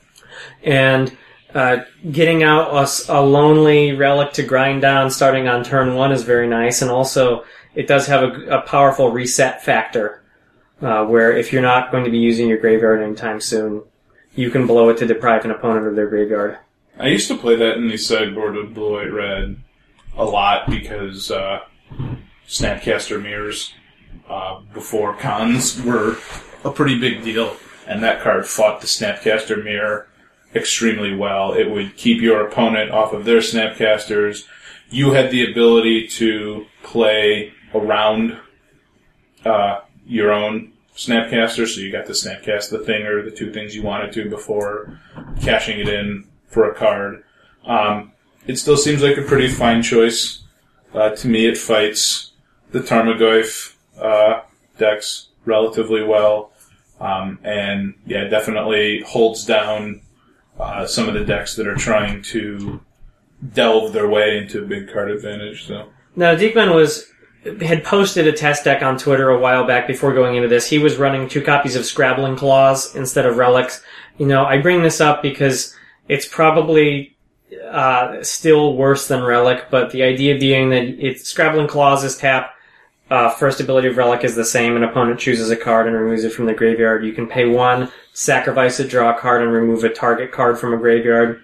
Speaker 1: And getting out a lonely Relic to grind down starting on turn 1 is very nice, and also it does have a powerful reset factor, where if you're not going to be using your graveyard anytime soon, you can blow it to deprive an opponent of their graveyard.
Speaker 2: I used to play that in the sideboard with Blue White Red a lot, because Snapcaster Mirrors before Khans were a pretty big deal, and that card fought the Snapcaster Mirror extremely well. It would keep your opponent off of their Snapcasters. You had the ability to play around your own Snapcaster, so you got to Snapcast the thing or the 2 things you wanted to before cashing it in for a card. It still seems like a pretty fine choice. To me, it fights the Tarmogoyf decks relatively well, and definitely holds down some of the decks that are trying to delve their way into a big card advantage. So
Speaker 1: now, Diekman had posted a test deck on Twitter a while back before going into this. He was running 2 copies of Scrabbling Claws instead of Relics. I bring this up because it's probably still worse than Relic, but the idea being that Scrabbling Claws is tap. First ability of Relic is the same. An opponent chooses a card and removes it from the graveyard. You can pay 1, sacrifice it, draw a card, and remove a target card from a graveyard.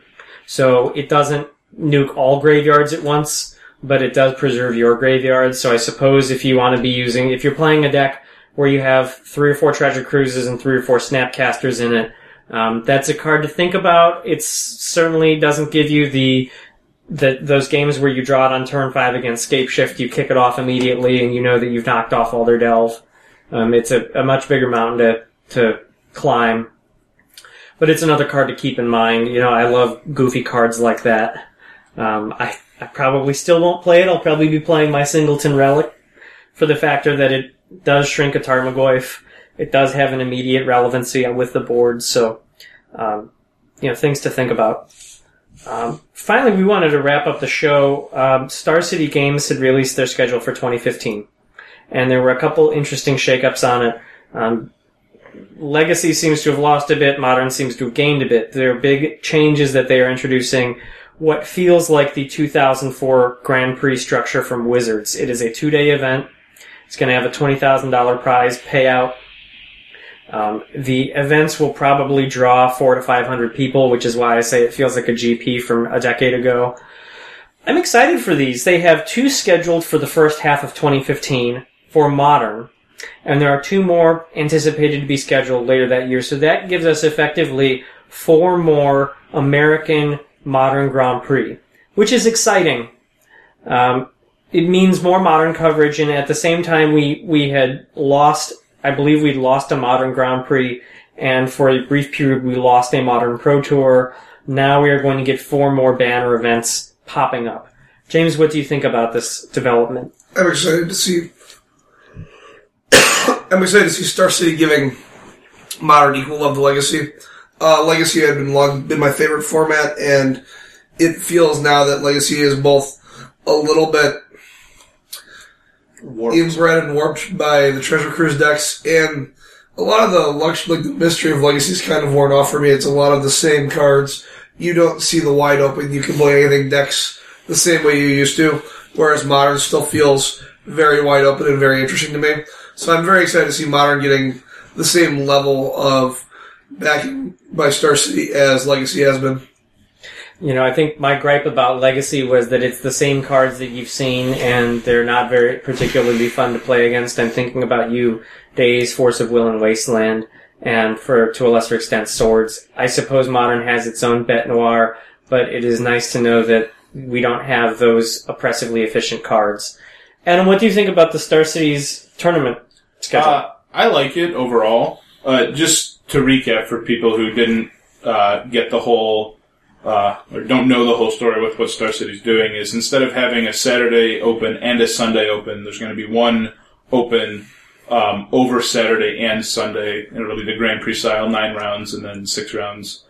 Speaker 1: So it doesn't nuke all graveyards at once, but it does preserve your graveyard. So I suppose if you're playing a deck where you have 3 or 4 Treasure Cruises and 3 or 4 Snapcasters in it, that's a card to think about. It certainly doesn't give you those games where you draw it on turn 5 against Scapeshift, you kick it off immediately and you know that you've knocked off all their delve. It's a much bigger mountain to climb. But it's another card to keep in mind. I love goofy cards like that. I probably still won't play it. I'll probably be playing my Singleton Relic for the factor that it does shrink a Tarmogoyf. It does have an immediate relevancy with the board, so, things to think about. Finally, we wanted to wrap up the show. Star City Games had released their schedule for 2015, and there were a couple interesting shakeups on it. Legacy seems to have lost a bit, Modern seems to have gained a bit. There are big changes that they are introducing. What feels like the 2004 Grand Prix structure from Wizards. It is a 2-day event. It's going to have a $20,000 prize payout. The events will probably draw 400 to 500 people, which is why I say it feels like a GP from a decade ago. I'm excited for these. They have 2 scheduled for the first half of 2015 for Modern, and there are 2 more anticipated to be scheduled later that year. So that gives us effectively 4 more American Modern Grand Prix, which is exciting. It means more Modern coverage, and at the same time we had lost, I believe we'd lost a Modern Grand Prix, and for a brief period we lost a Modern Pro Tour. Now we are going to get 4 more banner events popping up. James, what do you think about this development?
Speaker 3: I'm excited to see Star City giving Modern equal love to Legacy. Legacy had been my favorite format, and it feels now that Legacy is both a little bit inbred and warped by the Treasure Cruise decks, and a lot of the mystery of Legacy is kind of worn off for me. It's a lot of the same cards. You don't see the wide open, you can play anything decks the same way you used to, whereas Modern still feels very wide open and very interesting to me. So I'm very excited to see Modern getting the same level of backing by Star City as Legacy has been.
Speaker 1: I think my gripe about Legacy was that it's the same cards that you've seen, and they're not very particularly fun to play against. I'm thinking about you, Days, Force of Will, and Wasteland, and to a lesser extent, Swords. I suppose Modern has its own Bête Noire, but it is nice to know that we don't have those oppressively efficient cards. Adam, what do you think about the Star City's tournament schedule?
Speaker 2: I like it overall. Just to recap for people who didn't get the whole or don't know the whole story with what Star City's doing, is instead of having a Saturday Open and a Sunday Open, there's going to be one Open over Saturday and Sunday, and it'll be the Grand Prix style, 9 rounds and then 6 rounds.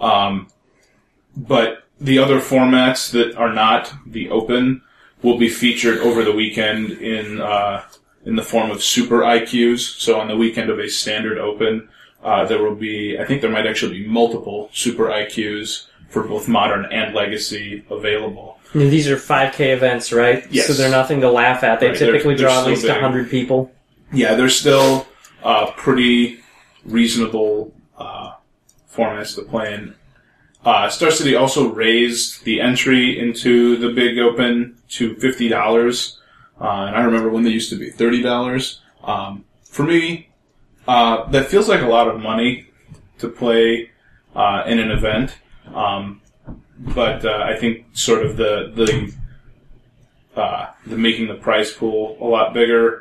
Speaker 2: But the other formats that are not the Open will be featured over the weekend in the form of Super IQs. So on the weekend of a standard Open, there will be, I think there might actually be multiple Super IQs for both Modern and Legacy available.
Speaker 1: And these are 5K events, right?
Speaker 2: Yes.
Speaker 1: So they're nothing to laugh at. They typically draw at least 100 people.
Speaker 2: Yeah, they're still pretty reasonable formats to play in. Star City also raised the entry into the Big Open to $50. And I remember when they used to be $30. For me, that feels like a lot of money to play in an event. But I think sort of the making the prize pool a lot bigger,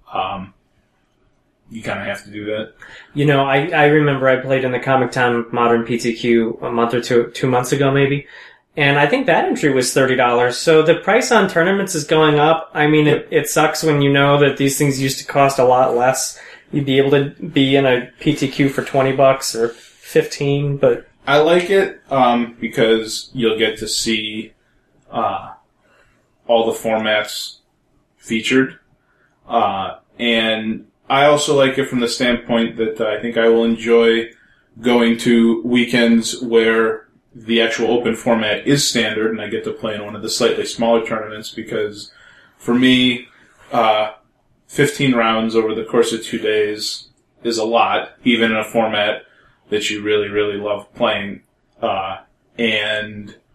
Speaker 2: you kind of have to do that.
Speaker 1: I remember I played in the Comic Town Modern PTQ a month or 2 months ago maybe, and I think that entry was $30. So the price on tournaments is going up. I mean, it sucks when you know that these things used to cost a lot less. You'd be able to be in a PTQ for $20 or $15, but
Speaker 2: I like it because you'll get to see all the formats featured, and I also like it from the standpoint that I think I will enjoy going to weekends where the actual Open format is standard, and I get to play in one of the slightly smaller tournaments, because for me, 15 rounds over the course of 2 days is a lot, even in a format that you really, really love playing. And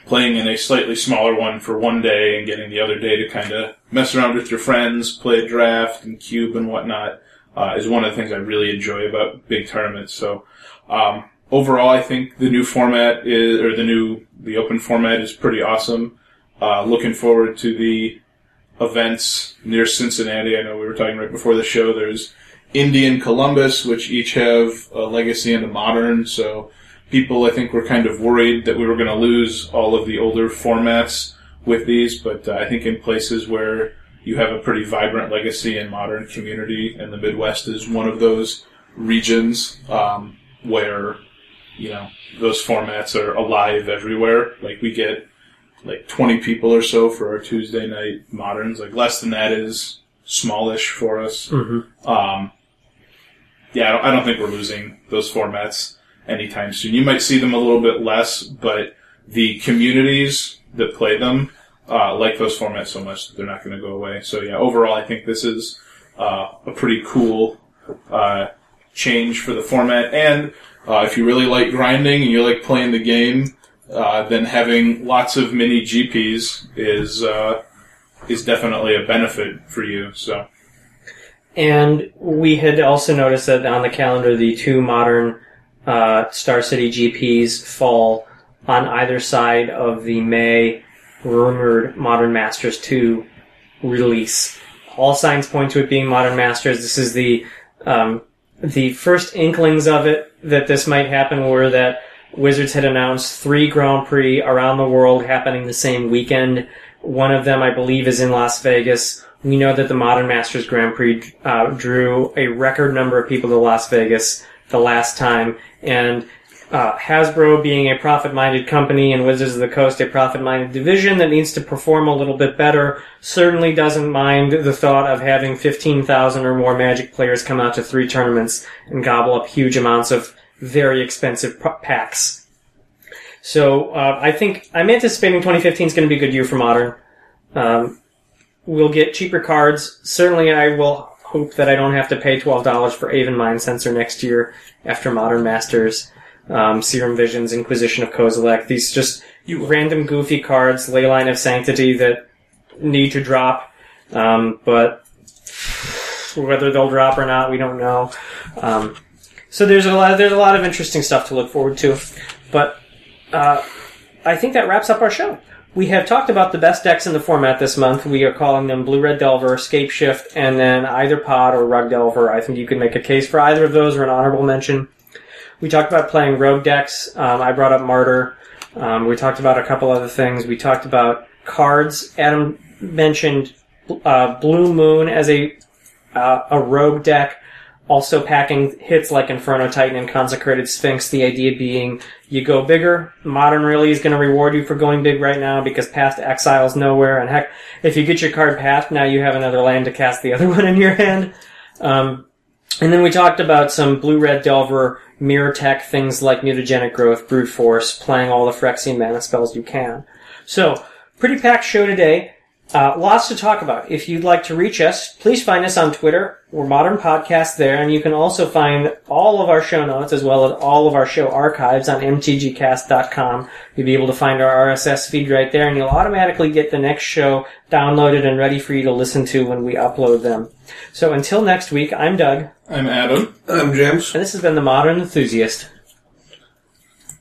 Speaker 2: playing in a slightly smaller one for one day and getting the other day to kind of mess around with your friends, play a draft and cube and whatnot, is one of the things I really enjoy about big tournaments. So, overall, I think the new format the open format is pretty awesome. Looking forward to the events near Cincinnati. I know we were talking right before the show. There's Indy and Columbus, which each have a Legacy and a Modern. So people, I think, were kind of worried that we were going to lose all of the older formats with these. But I think in places where you have a pretty vibrant Legacy and Modern community, and the Midwest is one of those regions where, you know, those formats are alive everywhere. Like, we get like 20 people or so for our Tuesday night Moderns. Like, less than that is smallish for us. Mm-hmm. Yeah, I don't think we're losing those formats anytime soon. You might see them a little bit less, but the communities that play them like those formats so much that they're not going to go away. So yeah, overall, I think this is a pretty cool change for the format. And if you really like grinding and you like playing the game, then having lots of mini GPs is definitely a benefit for you. So,
Speaker 1: and we had also noticed that on the calendar, the 2 Modern Star City GPs fall on either side of the May rumored Modern Masters 2 release. All signs point to it being Modern Masters. This is the first inklings of it that this might happen were that Wizards had announced 3 Grand Prix around the world happening the same weekend. One of them, I believe, is in Las Vegas. We know that the Modern Masters Grand Prix drew a record number of people to Las Vegas the last time, and Hasbro, being a profit-minded company, and Wizards of the Coast, a profit-minded division that needs to perform a little bit better, certainly doesn't mind the thought of having 15,000 or more Magic players come out to 3 tournaments and gobble up huge amounts of very expensive packs. So I think I'm anticipating 2015 is going to be a good year for Modern. We'll get cheaper cards. Certainly, I will hope that I don't have to pay $12 for Aven Mind Sensor next year after Modern Masters. Serum Visions, Inquisition of Kozilek. These just random goofy cards, Leyline of Sanctity, that need to drop. But whether they'll drop or not, we don't know. So there's a lot of interesting stuff to look forward to. But I think that wraps up our show. We have talked about the best decks in the format this month. We are calling them Blue-Red Delver, Scape Shift, and then either Pod or Rug Delver. I think you could make a case for either of those or an honorable mention. We talked about playing rogue decks. I brought up Martyr. We talked about a couple other things. We talked about cards. Adam mentioned Blue Moon as a rogue deck, also packing hits like Inferno Titan and Consecrated Sphinx, the idea being you go bigger. Modern really is going to reward you for going big right now because Path to Exile's nowhere, and heck, if you get your card Path, now you have another land to cast the other one in your hand. And then we talked about some Blue-Red Delver mirror tech, things like Mutagenic Growth, Brute Force, playing all the Phyrexian mana spells you can. So, pretty packed show today. Lots to talk about. If you'd like to reach us, please find us on Twitter. We're Modern Podcast there, and you can also find all of our show notes as well as all of our show archives on mtgcast.com. You'll be able to find our RSS feed right there, and you'll automatically get the next show downloaded and ready for you to listen to when we upload them. So until next week, I'm Doug.
Speaker 2: I'm Adam.
Speaker 3: I'm James.
Speaker 1: And this has been The Modern Enthusiast.